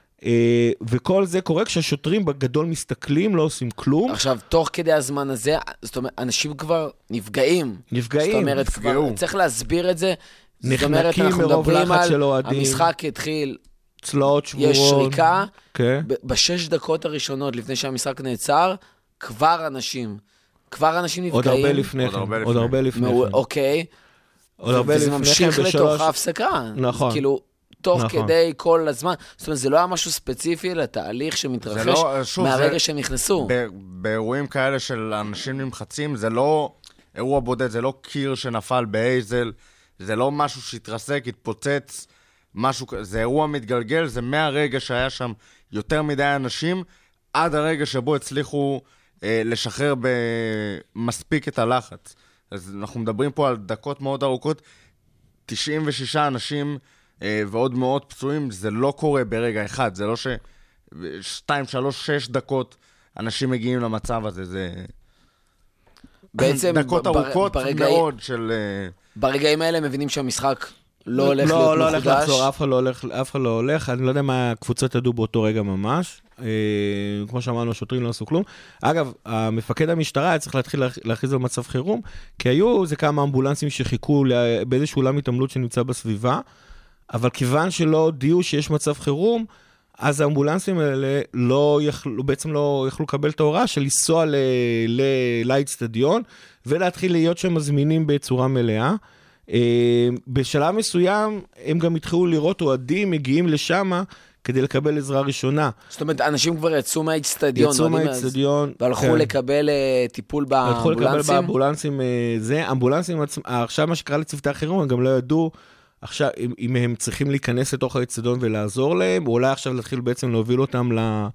וכל זה קורה כשהשוטרים בגדול מסתכלים, לא עושים כלום. עכשיו, תוך כדי הזמן הזה, זאת אומרת, אנשים כבר נפגעים. נפגעים, זאת אומרת, נפגעו. כבר, צריך להסביר את זה. זאת אומרת, נחנקים אנחנו מרוב מדברים לחץ על של אוהדים. המשחק התחיל, צלעות שבורות. יש שריקה, כן. ב- בשש דקות הראשונות, לפני שהמשחק נעצר, כבר אנשים, כבר אנשים נפגעים. עוד הרבה לפני עוד כן. הרבה עוד לפני. הרבה לפני מעו- כן. אוקיי. עוד הרבה וזה לפני ממשיך כן, לתוך בשלוש- ההפסקה. נכון. זה כאילו, תוך נכון. כדי כל הזמן. זאת אומרת, זה לא היה משהו ספציפי לתהליך שמתרחש לא- שוב, מהרגע זה- שהם נכנסו. ב- באירועים כאלה של אנשים נמחצים, זה לא אירוע בודד, זה לא קיר שנפל באייזל, זה לא משהו שהתרסק, התפוצץ, משהו, כ- זה אירוע מתגלגל, זה מהרגע שהיה שם יותר מדי אנשים, עד הרגע שבו הצליחו אה, לשחרר במספיק את הלחץ. אז אנחנו מדברים פה על דקות מאוד ארוכות, תשעים ושישה אנשים אה, ועוד מאות פצועים, זה לא קורה ברגע אחד, זה לא ש... שתיים, שלוש, שש דקות אנשים מגיעים למצב הזה, זה... בעצם, דקות ב- ארוכות ברגע- מאוד של... אה, ברגעים האלה מבינים שהמשחק לא הולך לא, להיות לא הולך מחודש. לחזור, אף אחד לא הולך, אף אחד לא הולך, אני לא יודע מה הקבוצות ידעו באותו רגע ממש, אה, כמו שאמרנו, השוטרים לא עשו כלום. אגב, המפקד המשטרה היה צריך להתחיל להכ- להכריז על מצב חירום, כי היו זה כמה אמבולנסים שחיכו לה- באיזשהו אולם התעמלות שנמצא בסביבה, אבל כיוון שלא הודיעו שיש מצב חירום, אז האמבולנסים האלה לא יכלו, בעצם לא יכלו לקבל את ההוראה של לנסוע ל- ל- לאצטדיון, ולהתחיל להיות שם מזמינים בצורה מלאה. אה, בשלב מסוים הם גם התחילו לראות אוהדים מגיעים לשם כדי לקבל עזרה ראשונה. זאת אומרת, אנשים כבר יצאו מהאצטדיון. יצאו אוהדים, מהאצטדיון. והלכו כן. לקבל אה, טיפול הלכו לקבל באמבולנסים. באמבולנסים, אה, זה, אמבולנסים, עצמם- עכשיו מה שקרה לצוותי החירום, הם גם לא ידעו עכשיו אם, אם הם צריכים להיכנס לתוך האצטדיון ולעזור להם, או אולי עכשיו להתחיל בעצם להוביל אותם ל,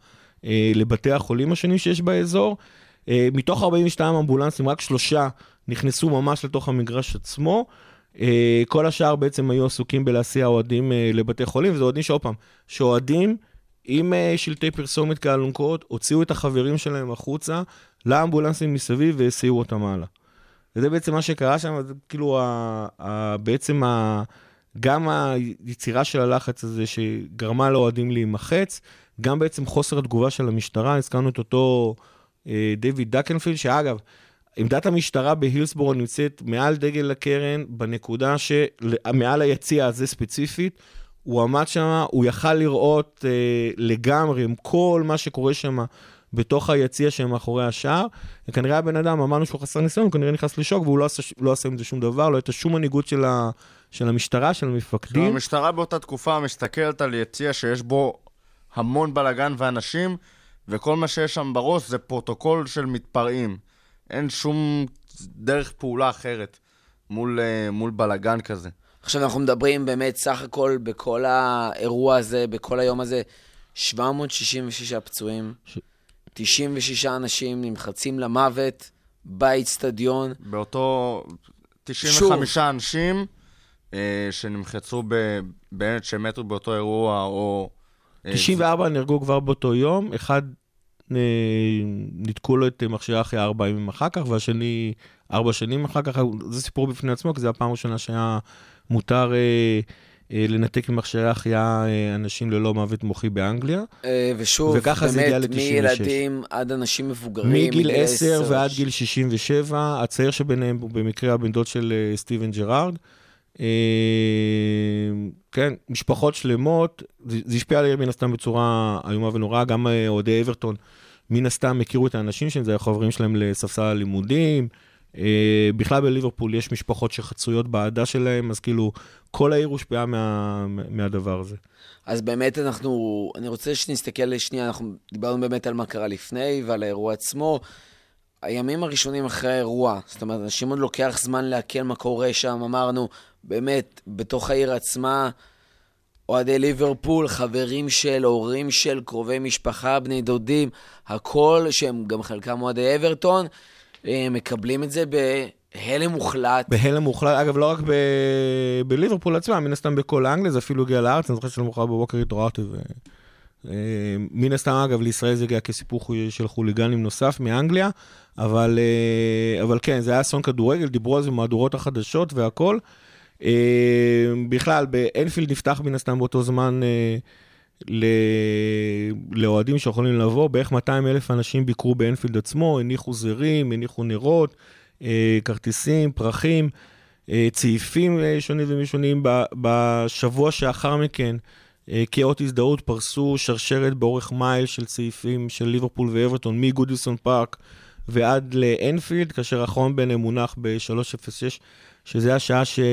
אה, לבתי החולים השונים שיש באזור. אה, מתוך ארבעים ושתיים אמבולנסים, רק שלושה נכנסו ממש לתוך המגרש עצמו, אה, כל השאר בעצם היו עסוקים בלהסיע אוהדים אה, לבתי חולים, וזה אוהדים שעוד פעם, שאוהדים עם אה, שלטי פרסומת כאלונקות, הוציאו את החברים שלהם החוצה, לאמבולנסים מסביב והסיעו אותם הלאה. וזה בעצם מה שקרה שם, זה כאילו ה, ה, בעצם ה, גם היצירה של הלחץ הזה שגרמה לאוהדים להימחץ, גם בעצם חוסר התגובה של המשטרה, הזכרנו את אותו אה, דיוויד דקנפילד, שאגב, עמדת המשטרה בהילסבורו נמצאת מעל דגל הקרן, בנקודה שמעל היציע הזה ספציפית, הוא עמד שם, הוא יכל לראות אה, לגמרי עם כל מה שקורה שם בתוך היציע שמאחורי השער, וכנראה הבן אדם, אמרנו שהוא חסר ניסיון, הוא כנראה נכנס לשוק, והוא לא עשה, לא עשה עם זה שום דבר, לא הייתה שום מנהיגות של, ה, של המשטרה, של המפקדים. המשטרה באותה תקופה מסתכלת על יציע שיש בו המון בלגן ואנשים, וכל מה שיש שם בראש זה פרוטוקול של מתפרעים. אין שום דרך פעולה אחרת מול, מול בלגן כזה. עכשיו אנחנו מדברים באמת סך הכל בכל האירוע הזה, בכל היום הזה, שבע מאות שישים ושישה פצועים, ש... תשעים ושישה אנשים נמחצים למוות באצטדיון. באותו תשעים וחמישה אנשים אה, שנמחצו ב... באמת שמתו באותו אירוע, או... אה, תשעים וארבע נהרגו כבר באותו יום, אחד אה, נתקו לו את מכשירי החייאה ארבע ימים אחר כך, והשני ארבע שנים אחר כך, זה סיפור בפני עצמו, כי זה הפעם ראשונה שהיה מותר אה, אה, לנתק ממכשירי החייאה אה, אנשים ללא מוות מוחי באנגליה. אה, ושוב, באמת, מילדים עד אנשים מבוגרים. מגיל עשר ועד גיל שישים ושבע, הצעיר שביניהם הוא במקרה הבן דוד של אה, סטיבן ג'רארד. אה, כן, משפחות שלמות, זה, זה השפיע עליהם מן הסתם בצורה איומה ונוראה, גם אה, אוהדי אברטון מן הסתם הכירו את האנשים שהם, זה החברים שלהם לספסל הלימודים, בכלל בליברפול יש משפחות שחצויות בעדה שלהם, אז כאילו כל העיר הושפעה מה, מהדבר הזה. אז באמת אנחנו, אני רוצה שנסתכל לשנייה, אנחנו דיברנו באמת על מה קרה לפני ועל האירוע עצמו. הימים הראשונים אחרי האירוע, זאת אומרת, אנשים עוד לוקח זמן להקל מה קורה שם, אמרנו, באמת, בתוך העיר עצמה, אוהדי ליברפול, חברים של, הורים של, קרובי משפחה, בני דודים, הכל, שהם גם חלקם אוהדי אברטון, מקבלים את זה בהלם מוחלט. בהלם מוחלט, אגב, לא רק ב... בליברפול עצמה, מן הסתם בכל אנגליה, זה אפילו הגיע לארץ, אני זוכר שלמחרת בבוקר התעוררתי, ו... מן הסתם, אגב, לישראל זה הגיע כסיפור של חוליגנים נוסף מאנגליה, אבל, אבל כן, זה היה אסון כדורגל, דיברו על זה במהדורות החדשות והכל. בכלל, באנפילד נפתח מן הסתם באותו זמן לאוהדים שיכולים לבוא, בערך מאתיים אלף אנשים ביקרו באנפילד עצמו, הניחו זרים, הניחו נרות, כרטיסים, פרחים, צעיפים שונים ומשונים. בשבוע שאחר מכן, כאות הזדהות פרסו שרשרת באורך מייל של צעיפים של ליברפול ואברטון, מגודיסון פארק ועד לאנפילד, כאשר האחרון ביניהם מונח ב-שלוש אפס שש, שזה השעה ש...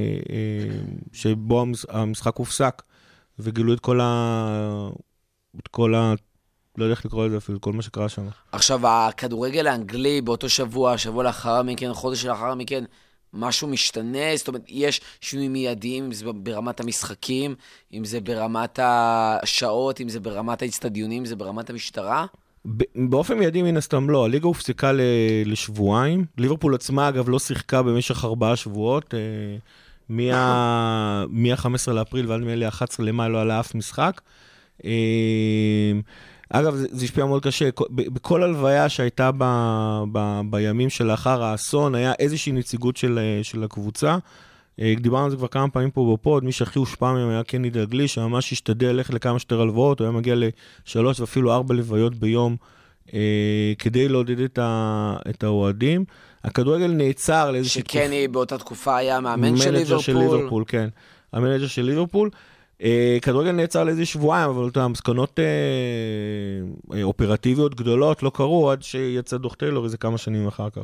שבו המשחק הופסק, וגילו את כל ה... את כל ה... לא יודע איך לקרוא את זה אפילו, כל מה שקרה שם. עכשיו, הכדורגל האנגלי באותו שבוע, שבוע לאחר מכן, חודש לאחר מכן, משהו משתנה, זאת אומרת, יש שינויים מיידיים, אם זה ברמת המשחקים, אם זה ברמת השעות, אם זה ברמת האצטדיונים, אם זה ברמת המשטרה? באופן מיידי מן הסתם לא, הליגה הופסקה לשבועיים, ליברפול עצמה אגב לא שיחקה במשך ארבעה שבועות, מה-חמישה עשר לאפריל ועד מה-אחת עשרה למאי לא עלה אף משחק. אגב, זה השפיע מאוד קשה, בכל הלוויה שהייתה ב, ב, בימים שלאחר האסון, היה איזושהי נציגות של, של הקבוצה, דיברנו על זה כבר כמה פעמים פה בפוד, מי שהכי הושפע מהם היה קני דגלי, שממש השתדל ללכת לכמה שיותר הלוואות, הוא היה מגיע לשלוש ואפילו ארבע לוויות ביום, אה, כדי לעודד את, ה, את האוהדים. הכדורגל נעצר לאיזושהי תקופה. שקני באותה תקופה היה מאמן של ליברפול. של ליברפול, כן. המנג'ר של ליברפול. כדורגל נעצר לאיזה שבועיים, אבל אותם מסקנות אופרטיביות גדולות לא קרו, עד שיצא דוח טיילור איזה כמה שנים אחר כך.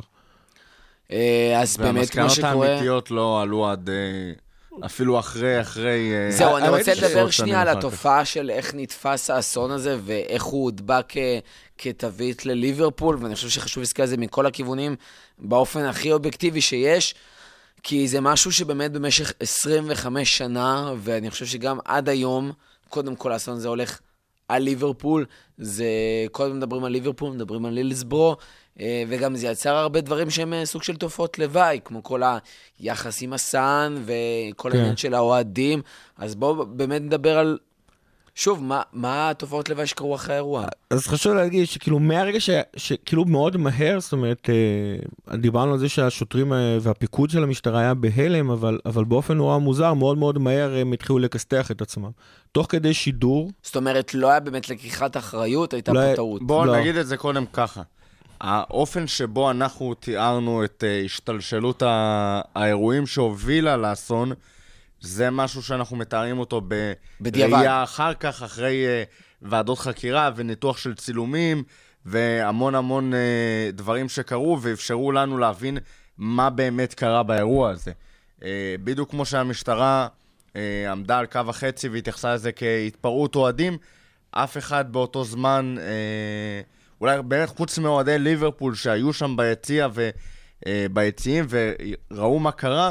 אז באמת כמו שקורה... והמסקנות האמיתיות לא עלו עד... אפילו אחרי, אחרי... זהו, אני רוצה לדבר שנייה על התופעה של איך נתפס האסון הזה, ואיך הוא הודבק כתווית לליברפול, ואני חושב שחשוב לזכור את זה מכל הכיוונים, באופן הכי אובייקטיבי שיש, כי זה משהו שבאמת במשך עשרים וחמש שנה, ואני חושב שגם עד היום, קודם כל האסון הזה הולך על ליברפול, זה קודם מדברים על ליברפול, מדברים על לילסבורו, וגם זה יצר הרבה דברים שהם סוג של תופעות לוואי, כמו כל היחס עם הסן, וכל העניין של האוהדים, אז בואו באמת נדבר על... שוב, מה, מה התופעות לוואי שקרו אחרי האירוע? אז חשוב להגיד שכאילו מהרגע ש, שכאילו מאוד מהר, זאת אומרת, דיברנו על זה שהשוטרים והפיקוד של המשטרה היה בהלם, אבל, אבל באופן נורא מוזר, מאוד מאוד מהר הם התחילו לקסתח את עצמם. תוך כדי שידור. זאת אומרת, לא היה באמת לקיחת אחריות, הייתה לא, פה טעות. בואו לא. נגיד את זה קודם ככה. האופן שבו אנחנו תיארנו את השתלשלות האירועים שהובילה לאסון, זה משהו שאנחנו מתארים אותו בראייה אחר כך, אחרי uh, ועדות חקירה וניתוח של צילומים, והמון המון uh, דברים שקרו, ואפשרו לנו להבין מה באמת קרה באירוע הזה. Uh, בדיוק כמו שהמשטרה uh, עמדה על קו החצי והתייחסה לזה כהתפרעות אוהדים, אף אחד באותו זמן, uh, אולי באמת חוץ מאוהדי ליברפול שהיו שם ביציע וביציעים uh, וראו מה קרה,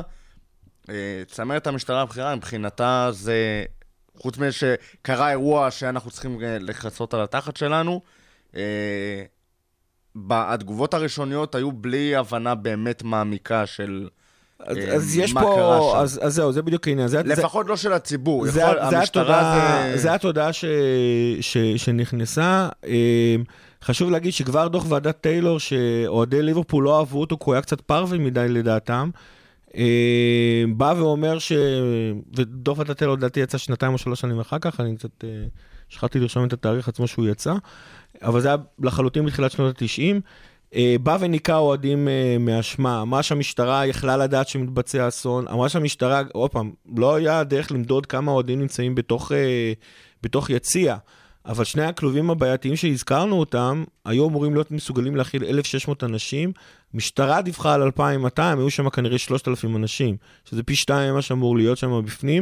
צמרת המשטרה הבחירה, מבחינתה זה, חוץ מזה שקרה אירוע שאנחנו צריכים לחסות על התחת שלנו, התגובות הראשוניות היו בלי הבנה באמת מעמיקה של אז, אז יש מה פה, קרה שם. אז, אז זהו, זה בדיוק העניין. זה, לפחות זה, לא של הציבור. זה, יכול, זה, המשטרה התודעה, זה... זה התודעה ש, ש, שנכנסה. חשוב להגיד שכבר דוח ועדת טיילור, שאוהדי ליברפול לא אהבו אותו, כי הוא היה קצת פרווה מדי לדעתם, בא ואומר ש... ודוח ועדת טיילור לדעתי יצא שנתיים או שלוש שנים אחר כך, אני קצת שכחתי לרשום את התאריך עצמו שהוא יצא, אבל זה היה לחלוטין בתחילת שנות ה-תשעים, בא וניקה אוהדים מהשמה, אמרה שהמשטרה יכלה לדעת שמתבצע אסון, אמרה שהמשטרה, עוד פעם, לא היה דרך למדוד כמה אוהדים נמצאים בתוך, בתוך יציע, אבל שני הכלובים הבעייתיים שהזכרנו אותם, היו אמורים להיות מסוגלים להכיל אלף ושש מאות אנשים, משטרה דיווחה על אלפיים ומאתיים, היו שם כנראה שלושת אלפים אנשים, שזה פי שתיים מה שאמור להיות שם בפנים.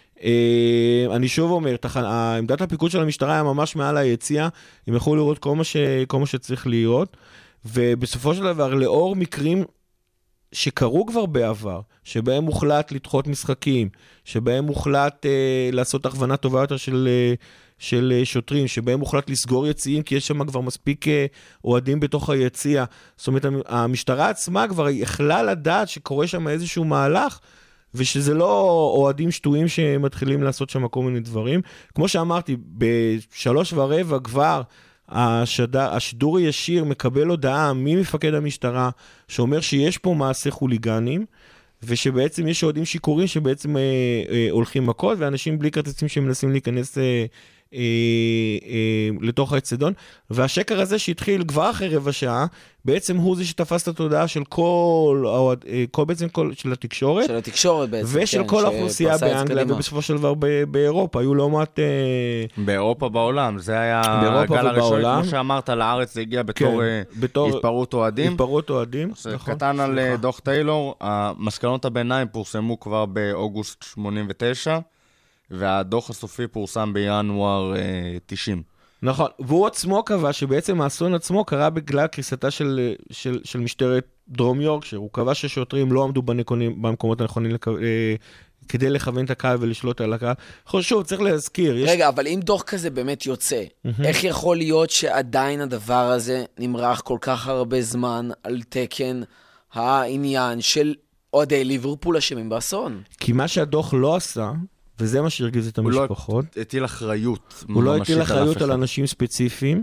אני שוב אומר, עמדת הפיקוד של המשטרה היה ממש מעל היציאה, הם יכולו לראות כל מה, ש, כל מה שצריך להיות, ובסופו של דבר, לאור מקרים שקרו כבר בעבר, שבהם מוחלט לדחות משחקים, שבהם מוחלט אה, לעשות הכוונה טובה יותר של, אה, של אה, שוטרים, שבהם מוחלט לסגור יציאים, כי יש שם כבר מספיק אה, אוהדים בתוך היציאה. זאת אומרת, המשטרה עצמה כבר יכלה לדעת שקורה שם איזשהו מהלך, ושזה לא אוהדים שטויים שמתחילים לעשות שם כל מיני דברים. כמו שאמרתי, בשלוש ורבע כבר, השדר, השידור הישיר מקבל הודעה ממפקד המשטרה, שאומר שיש פה מעשה חוליגנים, ושבעצם יש אוהדים שיכורים שבעצם אה, אה, הולכים מכות, ואנשים בלי כרטיסים שמנסים להיכנס אה, אה, אה, לתוך האצטדיון, והשקר הזה שהתחיל כבר אחרי רבע שעה, בעצם הוא זה שתפס את התודעה של כל, אה, כל בעצם כל, של התקשורת, של התקשורת בעצם, ושל כן, כל האוכלוסייה באנגליה, ובסופו של דבר ב- באירופה, היו לא מעט... אה, באירופה בעולם, זה היה הגל הראשון, כמו שאמרת, לארץ זה הגיע בתור, כן, בתור התפרעות אוהדים. התפרעות אוהדים, נכון. קטן על דוח טיילור, המסקנות הביניים פורסמו כבר באוגוסט שמונים ותשע, והדוח הסופי פורסם בינואר תשעים. נכון, והוא עצמו קבע שבעצם האסון עצמו קרה בגלל קריסתה של, של, של משטרת דרום יורקשייר. הוא קבע ששוטרים לא עמדו בנכונים, במקומות הנכונים לכ... כדי לכוון את הקהל ולשלוט על הקהל. שוב, צריך להזכיר. יש... רגע, אבל אם דוח כזה באמת יוצא, mm-hmm. איך יכול להיות שעדיין הדבר הזה נמרח כל כך הרבה זמן על תקן העניין של אוהדי ליברפול אשמים באסון? כי מה שהדוח לא עשה, וזה מה שהרגיז את המשפחות. הוא לא הטיל אחריות. הוא לא הטיל אחריות על אנשים ספציפיים,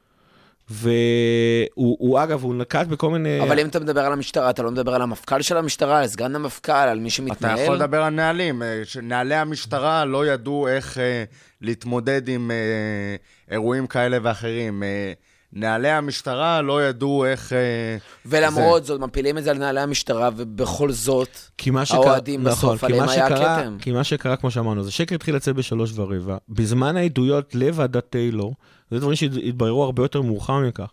והוא, אגב, הוא נקט בכל מיני... אבל אם אתה מדבר על המשטרה, אתה לא מדבר על המפכ"ל של המשטרה, על סגן המפכ"ל, על מי שמתנהל? אתה יכול לדבר על נהלים. נהלי המשטרה לא ידעו איך להתמודד עם אירועים כאלה ואחרים. נהלי המשטרה לא ידעו איך... ולמרות זאת, מפילים את זה על נהלי המשטרה, ובכל זאת, האוהדים בסוף עליהם היה כתם. כי מה שקרה, כמו שאמרנו, זה שקר התחיל לצאת בשלוש ורבע. בזמן העדויות לוועדת טיילור, זה דברים שהתבררו הרבה יותר מאוחר מכך.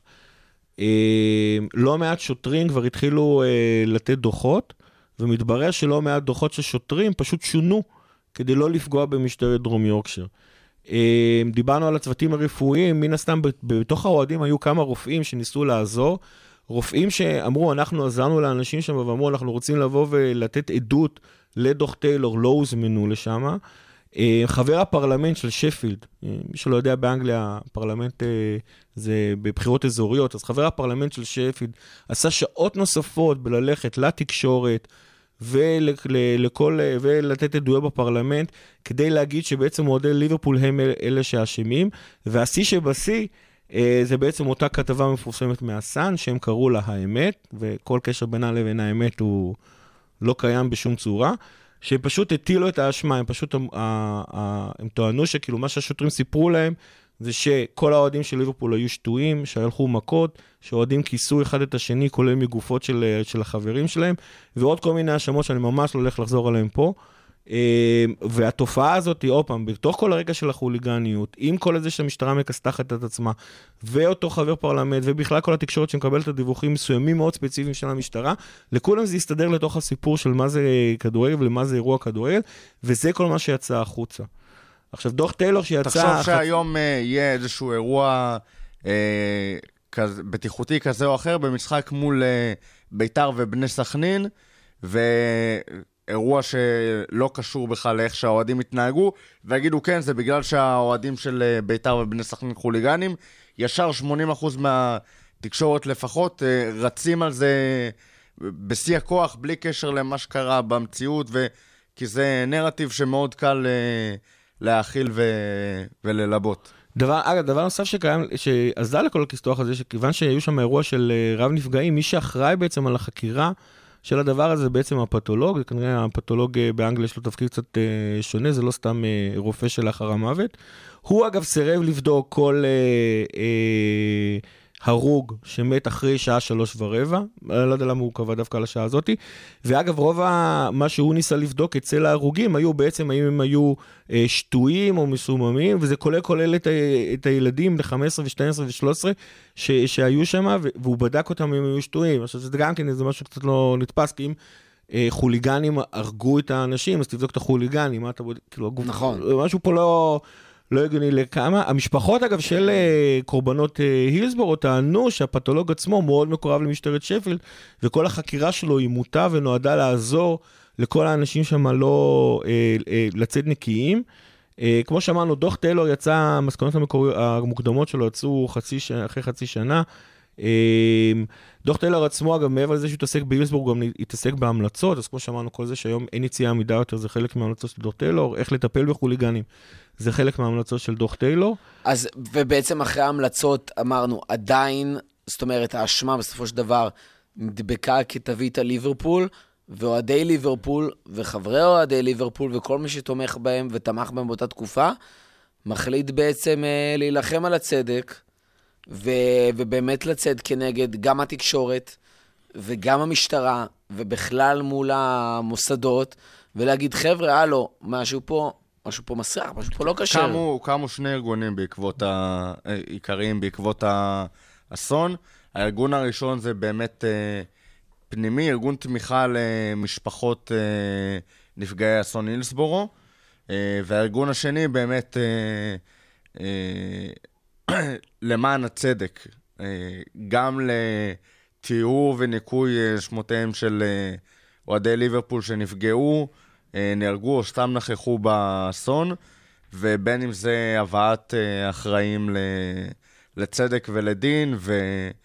לא מעט שוטרים כבר התחילו לתת דוחות, ומתברר שלא מעט דוחות של שוטרים פשוט שונו, כדי לא לפגוע במשטרת דרום יורקשייר. דיברנו על הצוותים הרפואיים, מן הסתם בתוך האוהדים היו כמה רופאים שניסו לעזור, רופאים שאמרו אנחנו עזרנו לאנשים שם ואמרו אנחנו רוצים לבוא ולתת עדות לדוח טיילור, לא הוזמנו לשם. חבר הפרלמנט של שפילד, מי שלא יודע באנגליה הפרלמנט זה בבחירות אזוריות, אז חבר הפרלמנט של שפילד עשה שעות נוספות בללכת לתקשורת ולכל, ולתת עדויות בפרלמנט, כדי להגיד שבעצם אוהדי ליברפול הם אלה שאשמים, והשיא שבשיא, זה בעצם אותה כתבה מפורסמת מהסן, שהם קראו לה האמת, וכל קשר בינה לבין האמת הוא לא קיים בשום צורה, שפשוט הטילו את האשמה, הם פשוט, הם טוענו שכאילו מה שהשוטרים סיפרו להם, זה שכל האוהדים של ליברפול היו שטויים, שהלכו מכות, שהאוהדים כיסו אחד את השני, כולל מגופות של, של החברים שלהם, ועוד כל מיני האשמות שאני ממש לא הולך לחזור עליהם פה. והתופעה הזאת היא, עוד פעם, בתוך כל הרגע של החוליגניות, עם כל הזה שהמשטרה מקסתחת את עצמה, ואותו חבר פרלמנט, ובכלל כל התקשורת שמקבלת את הדיווחים מסוימים מאוד ספציפיים של המשטרה, לכולם זה יסתדר לתוך הסיפור של מה זה כדורגל ולמה זה אירוע כדורגל, וזה כל מה שיצא החוצה. עכשיו, דוח טיילור שיצא... תחשוב שהיום יהיה איזשהו אירוע בטיחותי כזה או אחר, במשחק מול ביתר ובני סכנין, ואירוע שלא קשור בכלל לאיך שהאוהדים התנהגו, ויגידו כן, זה בגלל שהאוהדים של ביתר ובני סכנין חוליגנים, ישר שמונים אחוז מהתקשורת לפחות רצים על זה בשיא הכוח, בלי קשר למה שקרה במציאות, כי זה נרטיב שמאוד קל... להאכיל ו... וללבות. דבר, אגב, דבר נוסף שקיים, שעזר לכל הכיסטוח הזה, שכיוון שהיו שם אירוע של רב נפגעים, מי שאחראי בעצם על החקירה של הדבר הזה, בעצם הפתולוג, כנראה הפתולוג באנגליה יש לו תפקיד קצת שונה, זה לא סתם רופא של אחר המוות. הוא אגב סירב לבדוק כל אה, אה, הרוג שמת אחרי שעה שלוש ורבע, אני לא יודע למה הוא קבע דווקא על השעה הזאת, ואגב, רוב מה שהוא ניסה לבדוק אצל ההרוגים, היו בעצם, האם הם היו אה, שטויים או מסוממים, וזה כולל כולל את, את הילדים ל-חמש עשרה ו-שתים עשרה ו-שלוש עשרה ש, שהיו שם, והוא בדק אותם אם הם היו שטויים. עכשיו, זה גם כן, זה משהו קצת לא נתפס, כי אם אה, חוליגנים הרגו את האנשים, אז תבדוק את החוליגנים, מה אתה בודק, כאילו, הגוף, נכון. משהו פה לא... לא הגיוני לכמה. המשפחות, אגב, של קורבנות הילסבורו, טענו שהפתולוג עצמו מאוד מקורב למשטרת שפילד, וכל החקירה שלו היא מוטה ונועדה לעזור לכל האנשים שם לא לצאת נקיים. כמו שאמרנו, דוח טיילור יצא, המסקנות המוקדמות שלו יצאו אחרי חצי שנה. דוח טיילור עצמו, אגב, מעבר לזה שהוא התעסק בהילסבורג, גם התעסק בהמלצות, אז כמו שאמרנו, כל זה שהיום אין יציאה עמידה יותר, זה חלק מההמלצות של דוח טיילור, איך לטפל בחוליגנים. זה חלק מההמלצות של דוח טיילור. אז, ובעצם אחרי ההמלצות אמרנו, עדיין, זאת אומרת, האשמה בסופו של דבר נדבקה כתווית על ליברפול, ואוהדי ליברפול, וחברי אוהדי ליברפול, וכל מי שתומך בהם ותמך בהם באותה תקופה, מחליט בעצם אה, להילחם על הצדק, ו, ובאמת לצד כנגד גם התקשורת, וגם המשטרה, ובכלל מול המוסדות, ולהגיד, חבר'ה, הלו, משהו פה... משהו פה מסריח, משהו פה לא קשר. קמו, קמו שני ארגונים בעקבות העיקריים, בעקבות האסון. הארגון הראשון זה באמת אה, פנימי, ארגון תמיכה למשפחות אה, נפגעי אסון הילסבורו, אה, והארגון השני באמת אה, אה, למען הצדק, אה, גם לתיאור וניקוי שמותיהם של אה, אוהדי ליברפול שנפגעו, נהרגו או סתם נכחו באסון, ובין אם זה הבאת אחראים לצדק ולדין, ו...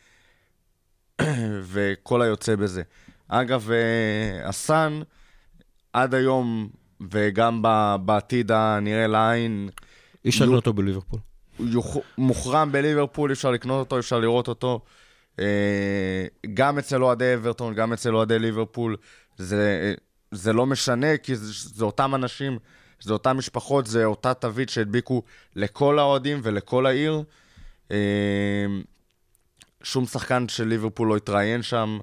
וכל היוצא בזה. אגב, הסן, עד היום, וגם בעתיד הנראה לעין, אפשר לקנות אותו בליברפול. מוחרם בליברפול, אפשר לקנות אותו, אפשר לראות אותו. גם אצל אוהדי אברטון, גם אצל אוהדי ליברפול, זה... זה לא משנה, כי זה, זה אותם אנשים, זה אותם משפחות, זה אותה תווית שהדביקו לכל האוהדים ולכל העיר. שום שחקן של ליברפול לא התראיין שם,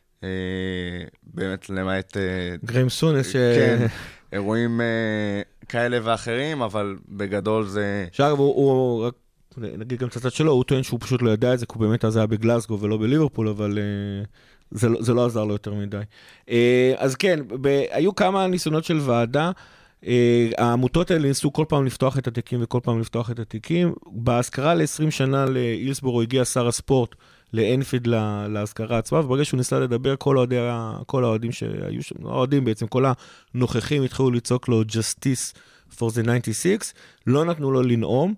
באמת למעט... גריים סונס ש... כן, אירועים כאלה ואחרים, אבל בגדול זה... שאגב, הוא, הוא רק נגיד גם את הצד שלו, הוא טוען שהוא פשוט לא ידע את זה, כי הוא באמת אז היה בגלסגו ולא בליברפול, אבל... זה לא, זה לא עזר לו יותר מדי. אז כן, ב- היו כמה ניסיונות של ועדה, העמותות האלה ניסו כל פעם לפתוח את התיקים וכל פעם לפתוח את התיקים. בהזכרה ל-עשרים שנה להילסבורו הגיע שר הספורט לאנפיד להזכרה עצמה, וברגע שהוא ניסה לדבר, כל האוהדים, כל האוהדים שהיו שם, האוהדים בעצם, כל הנוכחים התחילו לצעוק לו Justice for the תשעים ושש, לא נתנו לו לנאום.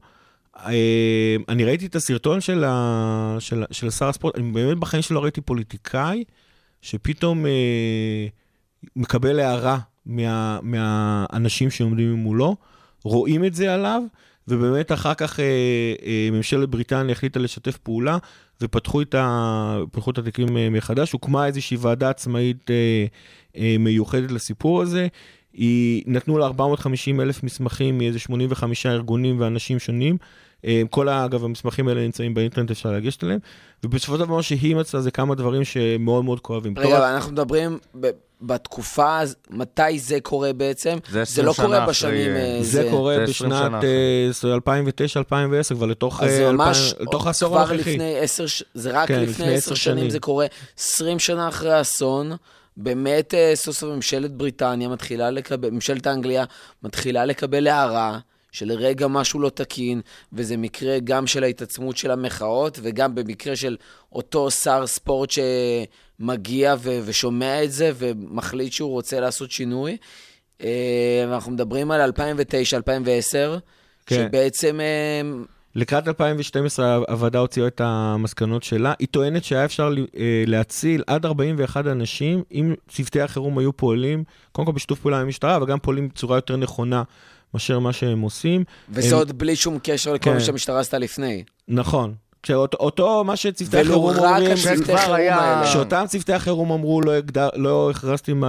אני ראיתי את הסרטון של, ה... של... של שר הספורט, אני באמת בחיים שלא ראיתי פוליטיקאי, שפתאום אה, מקבל הערה מה... מהאנשים שעומדים מולו, רואים את זה עליו, ובאמת אחר כך אה, אה, ממשלת בריטניה החליטה לשתף פעולה, ופתחו את, ה... פתחו את התיקים אה, מחדש, הוקמה איזושהי ועדה עצמאית אה, אה, מיוחדת לסיפור הזה, היא נתנו לה ארבע מאות וחמישים אלף מסמכים מאיזה שמונים וחמישה ארגונים ואנשים שונים, כל אגב המסמכים האלה נמצאים באינטרנט, אפשר להגשת עליהם, ובסופו של דבר שהיא מצאה זה כמה דברים שמאוד מאוד כואבים. רגע, אנחנו מדברים בתקופה, מתי זה קורה בעצם? זה לא קורה בשנים... זה קורה בשנת אלפיים ותשע אלפיים ועשר, כבר לתוך העשור הנוכחי. זה רק לפני עשר שנים זה קורה, עשרים שנה אחרי האסון, באמת סוף סוף ממשלת בריטניה מתחילה לקבל, ממשלת האנגליה מתחילה לקבל הערה, שלרגע משהו לא תקין, וזה מקרה גם של ההתעצמות של המחאות, וגם במקרה של אותו שר ספורט שמגיע ו- ושומע את זה, ומחליט שהוא רוצה לעשות שינוי. אנחנו מדברים על אלפיים ותשע אלפיים ועשר, כן. שבעצם... לקראת אלפיים ושתים עשרה הוועדה הוציאה את המסקנות שלה, היא טוענת שהיה אפשר להציל עד ארבעים ואחד אנשים, אם צוותי החירום היו פועלים, קודם כל בשיתוף פעולה עם המשטרה, אבל גם פועלים בצורה יותר נכונה, מאשר מה שהם עושים. וזה עוד בלי שום קשר לכל מה שהמשטרה עשתה לפני. נכון. כשאותו, מה שצוותי החירום אומרים, שאותם צוותי החירום אמרו, לא הכרזתם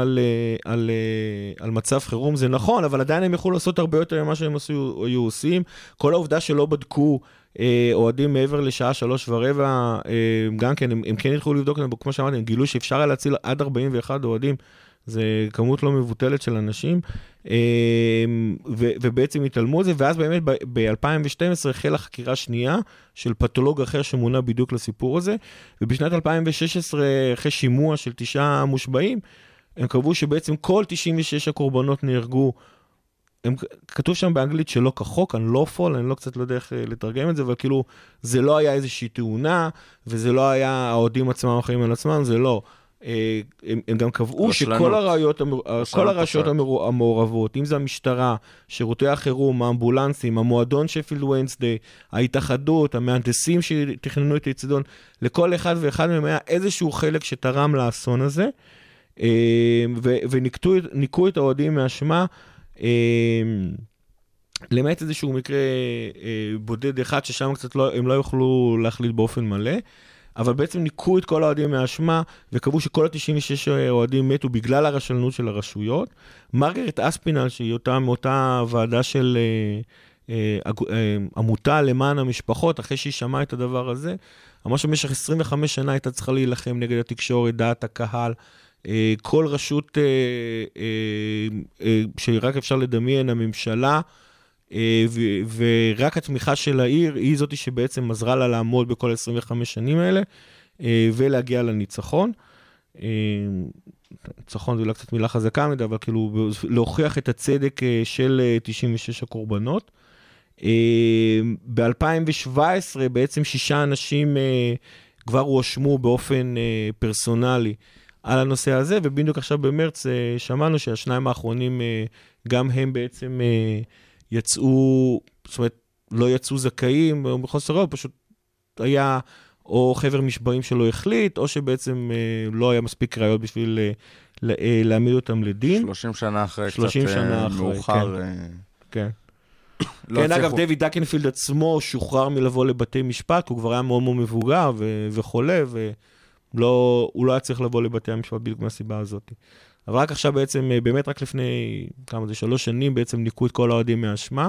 על מצב חירום, זה נכון, אבל עדיין הם יכולו לעשות הרבה יותר ממה שהם היו עושים. כל העובדה שלא בדקו אוהדים מעבר לשעה שלוש ורבע, גם כן, הם, הם כן התחילו לבדוק, כמו שאמרתי, הם גילו שאפשר היה להציל עד ארבעים ואחד אוהדים, זה כמות לא מבוטלת של אנשים, ו, ובעצם התעלמו את זה, ואז באמת ב-אלפיים ושתים עשרה החלה חקירה שנייה של פתולוג אחר שמונה בדיוק לסיפור הזה, ובשנת אלפיים ושש עשרה, אחרי שימוע של תשעה מושבעים, הם קבעו שבעצם כל תשעים ושש הקורבנות נהרגו, הם, כתוב שם באנגלית שלא כחוק, אני לא פול, אני לא קצת לא יודע איך לתרגם את זה, אבל כאילו זה לא היה איזושהי תאונה, וזה לא היה האוהדים עצמם החיים על עצמם, זה לא. הם, הם גם קבעו שכל הראיות, כל הרשויות המעורבות, אם זה המשטרה, שירותי החירום, האמבולנסים, המועדון שפילד ווינסדיי, ההתאחדות, המהנדסים שתכננו את האצטדיון, לכל אחד ואחד מהם היה איזשהו חלק שתרם לאסון הזה, וניקו את האוהדים מהאשמה, למעט איזשהו מקרה בודד אחד, ששם קצת לא, הם לא יוכלו להחליט באופן מלא, אבל בעצם ניקו את כל האוהדים מהאשמה, וקבעו שכל ה-תשעים ושש אוהדים מתו בגלל הרשלנות של הרשויות. מרגרט אספינל, שהיא אותה, מאותה ועדה של אה, אה, אה, עמותה למען המשפחות, אחרי שהיא שמעה את הדבר הזה, אמרה שבמשך עשרים וחמש שנה הייתה צריכה להילחם נגד התקשורת, דעת הקהל, אה, כל רשות אה, אה, אה, שרק אפשר לדמיין, הממשלה, ו- ורק התמיכה של העיר היא זאת שבעצם עזרה לה לעמוד בכל עשרים וחמש שנים האלה, ולהגיע לניצחון. ניצחון זה אולי קצת מילה חזקה מדי, אבל כאילו להוכיח את הצדק של תשעים ושש הקורבנות. ב-אלפיים שבע עשרה בעצם שישה אנשים כבר הואשמו באופן פרסונלי על הנושא הזה, ובדיוק עכשיו במרץ שמענו שהשניים האחרונים גם הם בעצם יצאו, זאת אומרת, לא יצאו זכאים, או בחוסר ראיות, פשוט היה או חבר משברים שלא החליט, או שבעצם אה, לא היה מספיק ראיות בשביל אה, אה, להעמיד אותם לדין. שלושים שנה אחרי, שלושים קצת שנה אה, אחרי, מאוחר. כן. אה... כן. לא כן, הצליחו. אגב, דיוויד דקנפילד עצמו שוחרר מלבוא לבתי משפט, הוא כבר היה מאוד מאוד מבוגר ו- וחולה, והוא לא היה צריך לבוא לבתי המשפט בדיוק מהסיבה הזאת. אבל רק עכשיו בעצם, באמת רק לפני כמה זה, שלוש שנים, בעצם ניקו את כל האוהדים מהאשמה,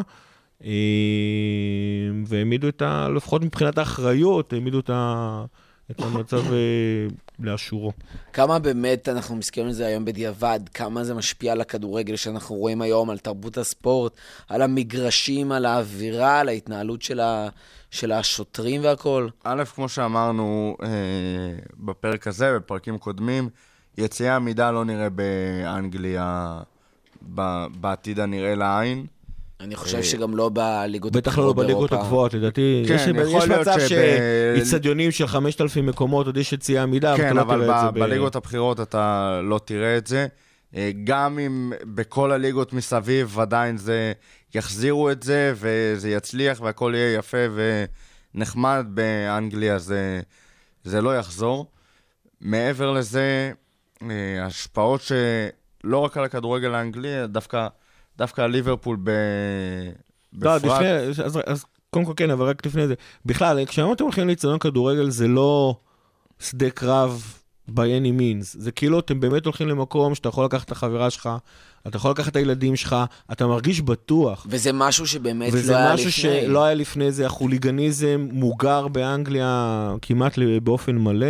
והעמידו את ה... לפחות מבחינת האחריות, העמידו את, ה, את המצב לאשורו. כמה באמת אנחנו מסתכלים על זה היום בדיעבד, כמה זה משפיע על הכדורגל שאנחנו רואים היום, על תרבות הספורט, על המגרשים, על האווירה, על ההתנהלות של, ה, של השוטרים והכל? א', כמו שאמרנו אה, בפרק הזה, בפרקים קודמים, יציאה עמידה לא נראה באנגליה בעתיד הנראה לעין. אני חושב שגם לא בליגות בטח לא בליגות הגבוהות, לדעתי. יש מצב שאיצטדיונים של חמשת אלפים מקומות, עוד יש יציאה עמידה, כן, אבל בליגות הבחירות אתה לא תראה את זה. גם אם בכל הליגות מסביב עדיין זה יחזירו את זה, וזה יצליח והכל יהיה יפה ונחמד, באנגליה זה, זה לא יחזור. מעבר לזה, השפעות שלא רק על הכדורגל האנגלי, דווקא, דווקא על ליברפול בפרט. לא, לפני, אז, אז קודם כל כן, אבל רק לפני זה. בכלל, כשאתם הולכים לאצטדיון כדורגל, זה לא שדה קרב by any means. זה כאילו אתם באמת הולכים למקום שאתה יכול לקחת את החברה שלך, אתה יכול לקחת את הילדים שלך, אתה מרגיש בטוח. וזה משהו שבאמת לא היה לפני. וזה משהו שלא היה לפני זה. החוליגניזם מוגר באנגליה כמעט באופן מלא.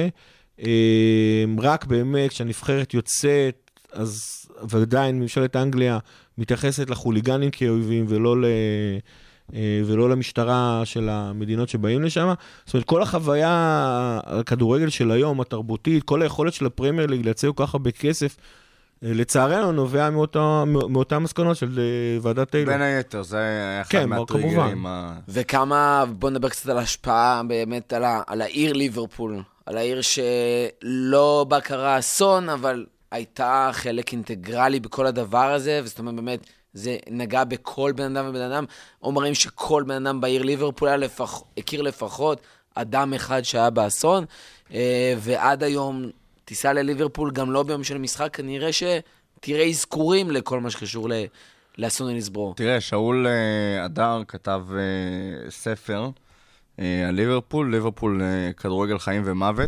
רק באמת, כשהנבחרת יוצאת, אז ועדיין ממשלת אנגליה מתייחסת לחוליגנים כאויבים, ולא, ל, ולא למשטרה של המדינות שבאים לשם. זאת אומרת, כל החוויה, הכדורגל של היום, התרבותית, כל היכולת של הפרמייר ליג לייצר כל כך הרבה כסף, לצערנו נובע מאותה, מאותה מסקנות של ועדת טיילור. בין היתר, זה היה אחד כן, מהטריגרים. וכמה, בוא נדבר קצת על ההשפעה באמת על, ה, על העיר ליברפול, על העיר שלא בה קרה אסון, אבל הייתה חלק אינטגרלי בכל הדבר הזה, וזאת אומרת באמת, זה נגע בכל בן אדם ובן אדם. אומרים שכל בן אדם בעיר ליברפול היה לפח, הכיר לפחות אדם אחד שהיה באסון, ועד היום טיסה לליברפול, גם לא ביום של משחק, כנראה שתראה אזכורים לכל מה שקשור לאסון הילסבורו. תראה, שאול אדר כתב ספר על ליברפול, ליברפול כדורגל חיים ומוות,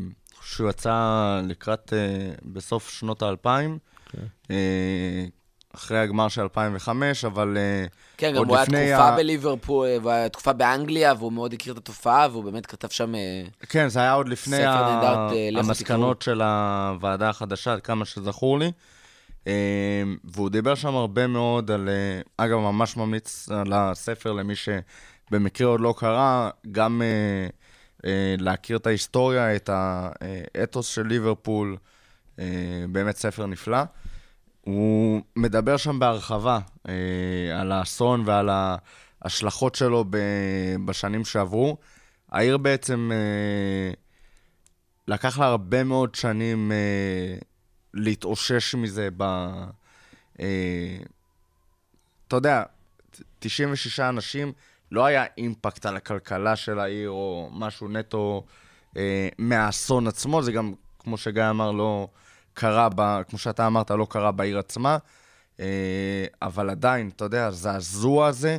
שהוא יצא לקראת בסוף שנות האלפיים, אחרי הגמר של אלפיים וחמש, אבל כן, עוד גם הוא היה לפני תקופה ה- בליברפול, והיה תקופה באנגליה, והוא מאוד הכיר את התופעה, והוא באמת כתב שם... אה, כן, זה היה עוד לפני ספר ה- נהדר, אה, לכו המסקנות של הוועדה החדשה, עד כמה שזכור לי. אה, והוא דיבר שם הרבה מאוד על... אה, אגב, ממש ממליץ על הספר למי שבמקרה עוד לא קרא, גם אה, אה, להכיר את ההיסטוריה, את האתוס של ליברפול, אה, באמת ספר נפלא. הוא מדבר שם בהרחבה אה, על האסון ועל ההשלכות שלו ב- בשנים שעברו. העיר בעצם אה, לקח לה הרבה מאוד שנים אה, להתאושש מזה ב... אה, אתה יודע, תשעים ושישה אנשים, לא היה אימפקט על הכלכלה של העיר או משהו נטו אה, מהאסון עצמו, זה גם, כמו שגיא אמר, לא קרה, ב, כמו שאתה אמרת, לא קרה בעיר עצמה, אה, אבל עדיין, אתה יודע, הזעזוע הזה,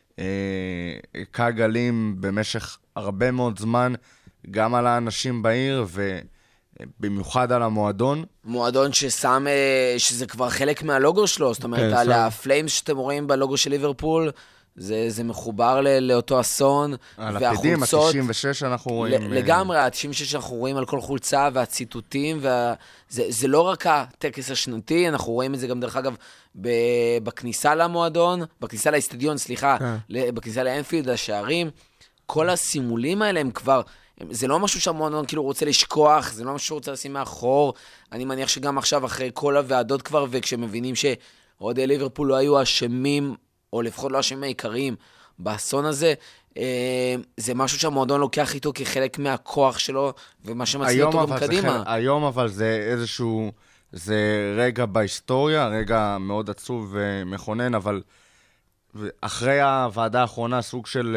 אה, כגלים במשך הרבה מאוד זמן, גם על האנשים בעיר ובמיוחד על המועדון. מועדון ששם, אה, שזה כבר חלק מהלוגו שלו, זאת אומרת, כן, על שם. הפליימס שאתם רואים בלוגו של ליברפול, זה, זה מחובר ל, לאותו אסון, על הפדים, ה-תשעים ושש אנחנו רואים. ל- לגמרי, ה-תשעים ושש אנחנו רואים על כל חולצה, והציטוטים, וה... זה, זה לא רק הטקס השנתי, אנחנו רואים את זה גם דרך אגב ב... בכניסה למועדון, בכניסה לאסטדיון, סליחה, כן. ל... בכניסה לאנפילד, לשערים, כל הסימולים האלה הם כבר, זה לא משהו שהמועדון כאילו רוצה לשכוח, זה לא משהו שהוא רוצה לשים מאחור, אני מניח שגם עכשיו אחרי כל הוועדות כבר, וכשמבינים שאוהדי ליברפול לא היו אשמים, או לפחות לא אשמים העיקריים באסון הזה, זה משהו שהמועדון לוקח איתו כחלק מהכוח שלו, ומה שמצליח אותו גם קדימה. חלק, היום אבל זה איזשהו, זה רגע בהיסטוריה, רגע מאוד עצוב ומכונן, אבל אחרי הוועדה האחרונה, סוג של,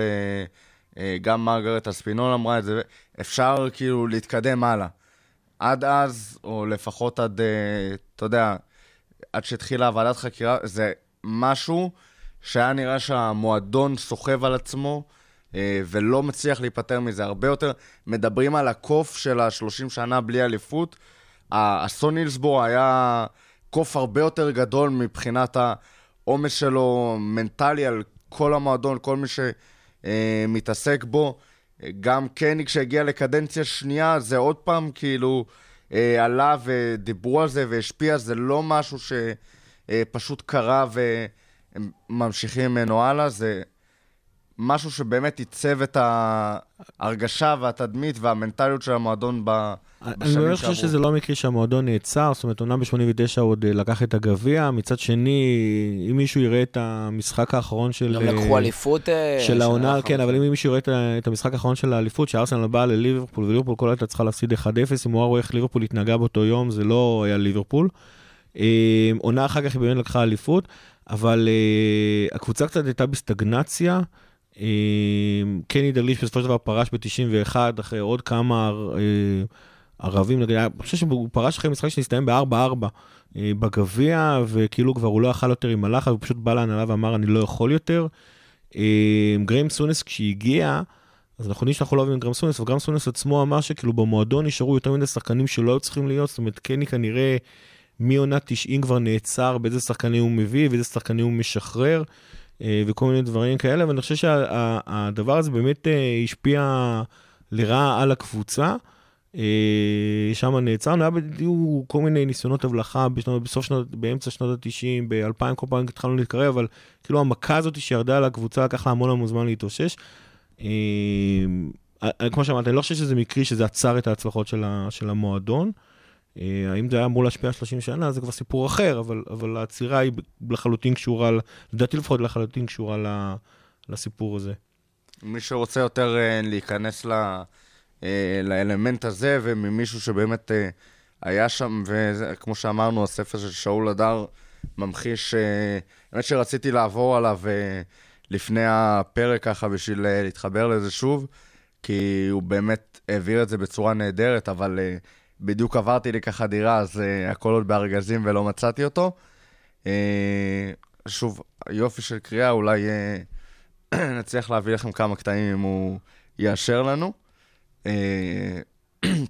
גם מרגרט אספינול אמרה את זה, אפשר כאילו להתקדם הלאה. עד אז, או לפחות עד, אתה יודע, עד שהתחילה הוועדת חקירה, זה משהו שהיה נראה שהמועדון סוחב על עצמו, ולא מצליח להיפטר מזה. הרבה יותר מדברים על הקוף של ה-שלושים שנה בלי אליפות. האסון הילסבורו היה קוף הרבה יותר גדול מבחינת העומס שלו מנטלי על כל המועדון, כל מי שמתעסק בו. גם קניג שהגיע לקדנציה שנייה, זה עוד פעם כאילו עלה ודיברו על זה והשפיע, זה לא משהו שפשוט קרה והם ממשיכים ממנו הלאה, זה משהו שבאמת ייצב את ההרגשה והתדמית והמנטליות של המועדון בשנים שעברו. אני חושב שזה לא מקרי שהמועדון נעצר, זאת אומרת, עונה ב-שמונים ותשע עוד לקח את הגביע, מצד שני, אם מישהו יראה את המשחק האחרון של... גם לקחו אליפות... של העונה, כן, אבל אם מישהו יראה את המשחק האחרון של האליפות, שארסנל באה לליברפול, וליברפול כל הייתה צריכה להפסיד אחד אפס, אם הוא רואה איך ליברפול התנהגה באותו יום, זה לא היה ליברפול. עונה אחר כך היא באמת לקחה אליפות, אבל הקבוצה קצת הייתה בסטגנציה, קני דרליש בסופו של דבר פרש ב-תשעים ואחת, אחרי עוד כמה ערבים, אני חושב שהוא פרש אחרי משחק שנסתיים ב-ארבע ארבע בגביע, וכאילו כבר הוא לא יכל יותר עם הלחץ, הוא פשוט בא להנהלה ואמר, אני לא יכול יותר. גריים סונס כשהגיע, אז אנחנו יודעים שאנחנו לא אוהבים את גריים סונס, וגריים סונס עצמו אמר שכאילו במועדון נשארו יותר מדי שחקנים שלא היו צריכים להיות, זאת אומרת, קני כנראה מעונה תשעים כבר נעצר, באיזה שחקנים הוא מביא, ואיזה שחקנים הוא משחרר, וכל מיני דברים כאלה, ואני חושב שהדבר הזה באמת השפיע לרעה על הקבוצה, שם נעצרנו, היה בדיוק כל מיני ניסיונות הבלחה, בסוף שנות, באמצע שנות ה-תשעים, ב-אלפיים כל פעם התחלנו להתקרב, אבל כאילו המכה הזאת שירדה על הקבוצה, לקח לה המון המון זמן להתאושש. כמו שאמרת, אני לא חושב שזה מקרי שזה עצר את ההצלחות של המועדון, האם זה היה אמור להשפיע שלושים שנה, זה כבר סיפור אחר, אבל, אבל העצירה היא לחלוטין קשורה, לדעתי לפחות לחלוטין קשורה לסיפור הזה. מי שרוצה יותר להיכנס לאלמנט הזה, וממישהו שבאמת היה שם, וכמו שאמרנו, הספר של שאול הדר ממחיש, באמת שרציתי לעבור עליו לפני הפרק ככה, בשביל להתחבר לזה שוב, כי הוא באמת העביר את זה בצורה נהדרת, אבל בדיוק עברתי לי ככה דירה, אז uh, הכל עוד בארגזים ולא מצאתי אותו. Uh, שוב, יופי של קריאה, אולי uh, נצליח להביא לכם כמה קטעים אם הוא יאשר לנו. Uh,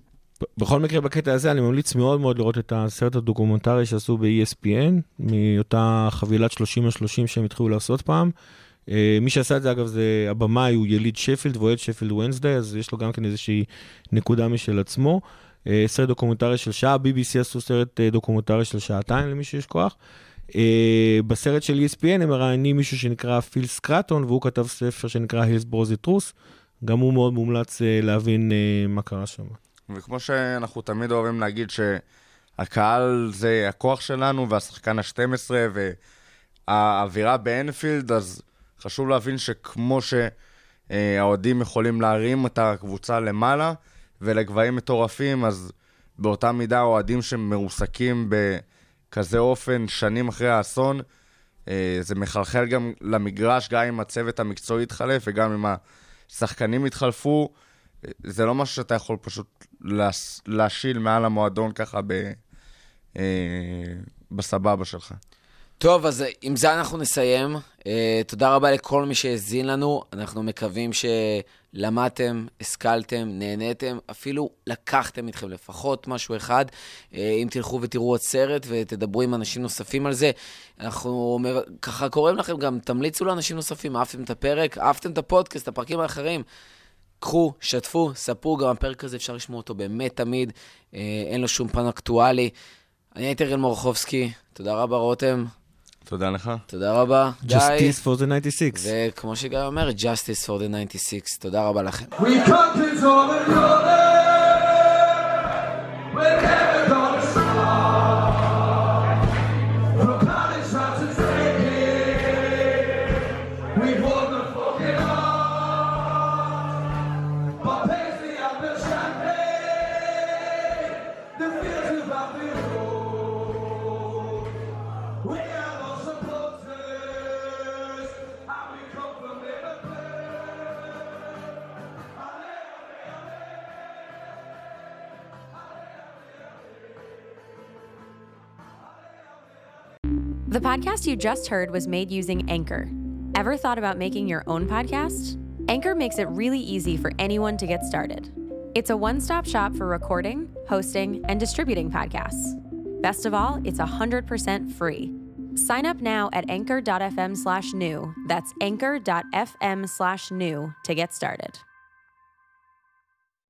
בכל מקרה, בקטע הזה, אני ממליץ מאוד מאוד לראות את הסרט הדוקומנטרי שעשו ב-E S P N, מאותה חבילת שלושים על שלושים שהם התחילו לעשות פעם. מי שעשה את זה, אגב, זה הבמאי, הוא יליד שפילד, ואוהד שפילד וונסדיי, אז יש לו גם כן איזושהי נקודה משל עצמו. סרט דוקומנטרי של שעה, בי בי סי עשו סרט דוקומנטרי של שעתיים, למי שיש כוח. בסרט של E S P N הם מראיינים מישהו שנקרא פיל סקרטון, והוא כתב ספר שנקרא Hillsborough the Truth. גם הוא מאוד מומלץ להבין מה קרה שם. וכמו שאנחנו תמיד אוהבים להגיד שהקהל זה הכוח שלנו, והשחקן ה-שתים עשרה, והאווירה באנפילד, אז חשוב להבין שכמו שהאוהדים יכולים להרים את הקבוצה למעלה, ולגבהים מטורפים, אז באותה מידה האוהדים שמרוסקים בכזה אופן שנים אחרי האסון, זה מחלחל גם למגרש, גם אם הצוות המקצועי התחלף, וגם אם השחקנים התחלפו, זה לא משהו שאתה יכול פשוט להשיל מעל המועדון ככה ב, אה, בסבבה שלך. טוב, אז עם זה אנחנו נסיים. Uh, תודה רבה לכל מי שהזין לנו. אנחנו מקווים שלמדתם, השכלתם, נהניתם, אפילו לקחתם איתכם לפחות משהו אחד. Uh, אם תלכו ותראו עוד סרט ותדברו עם אנשים נוספים על זה, אנחנו ככה קוראים לכם גם, תמליצו לאנשים נוספים, אהבתם את הפרק, אהבתם את הפודקאסט, הפרקים האחרים. קחו, שתפו, ספרו, גם הפרק הזה אפשר לשמוע אותו באמת תמיד, uh, אין לו שום פן אקטואלי. אני הייתי אראל מורחובסקי, תודה רבה רותם. תודה לך. תודה רבה, גיא. Justice for the ninety-six. וכמו שגיא אומר, Justice for the ninety-six. תודה רבה לכם. We come to Jordan, Jordan. We're never gonna stop. From college trying to take it. We won the fucking heart. But Paisley up the champagne. The feels about the road. We are no supporters. How we come from never play. The podcast you just heard was made using Anchor. Ever thought about making your own podcast? Anchor makes it really easy for anyone to get started. It's a one-stop shop for recording, hosting, and distributing podcasts. Best of all, it's one hundred percent free. Sign up now at anchor.fm slash new. That's anchor.fm slash new to get started.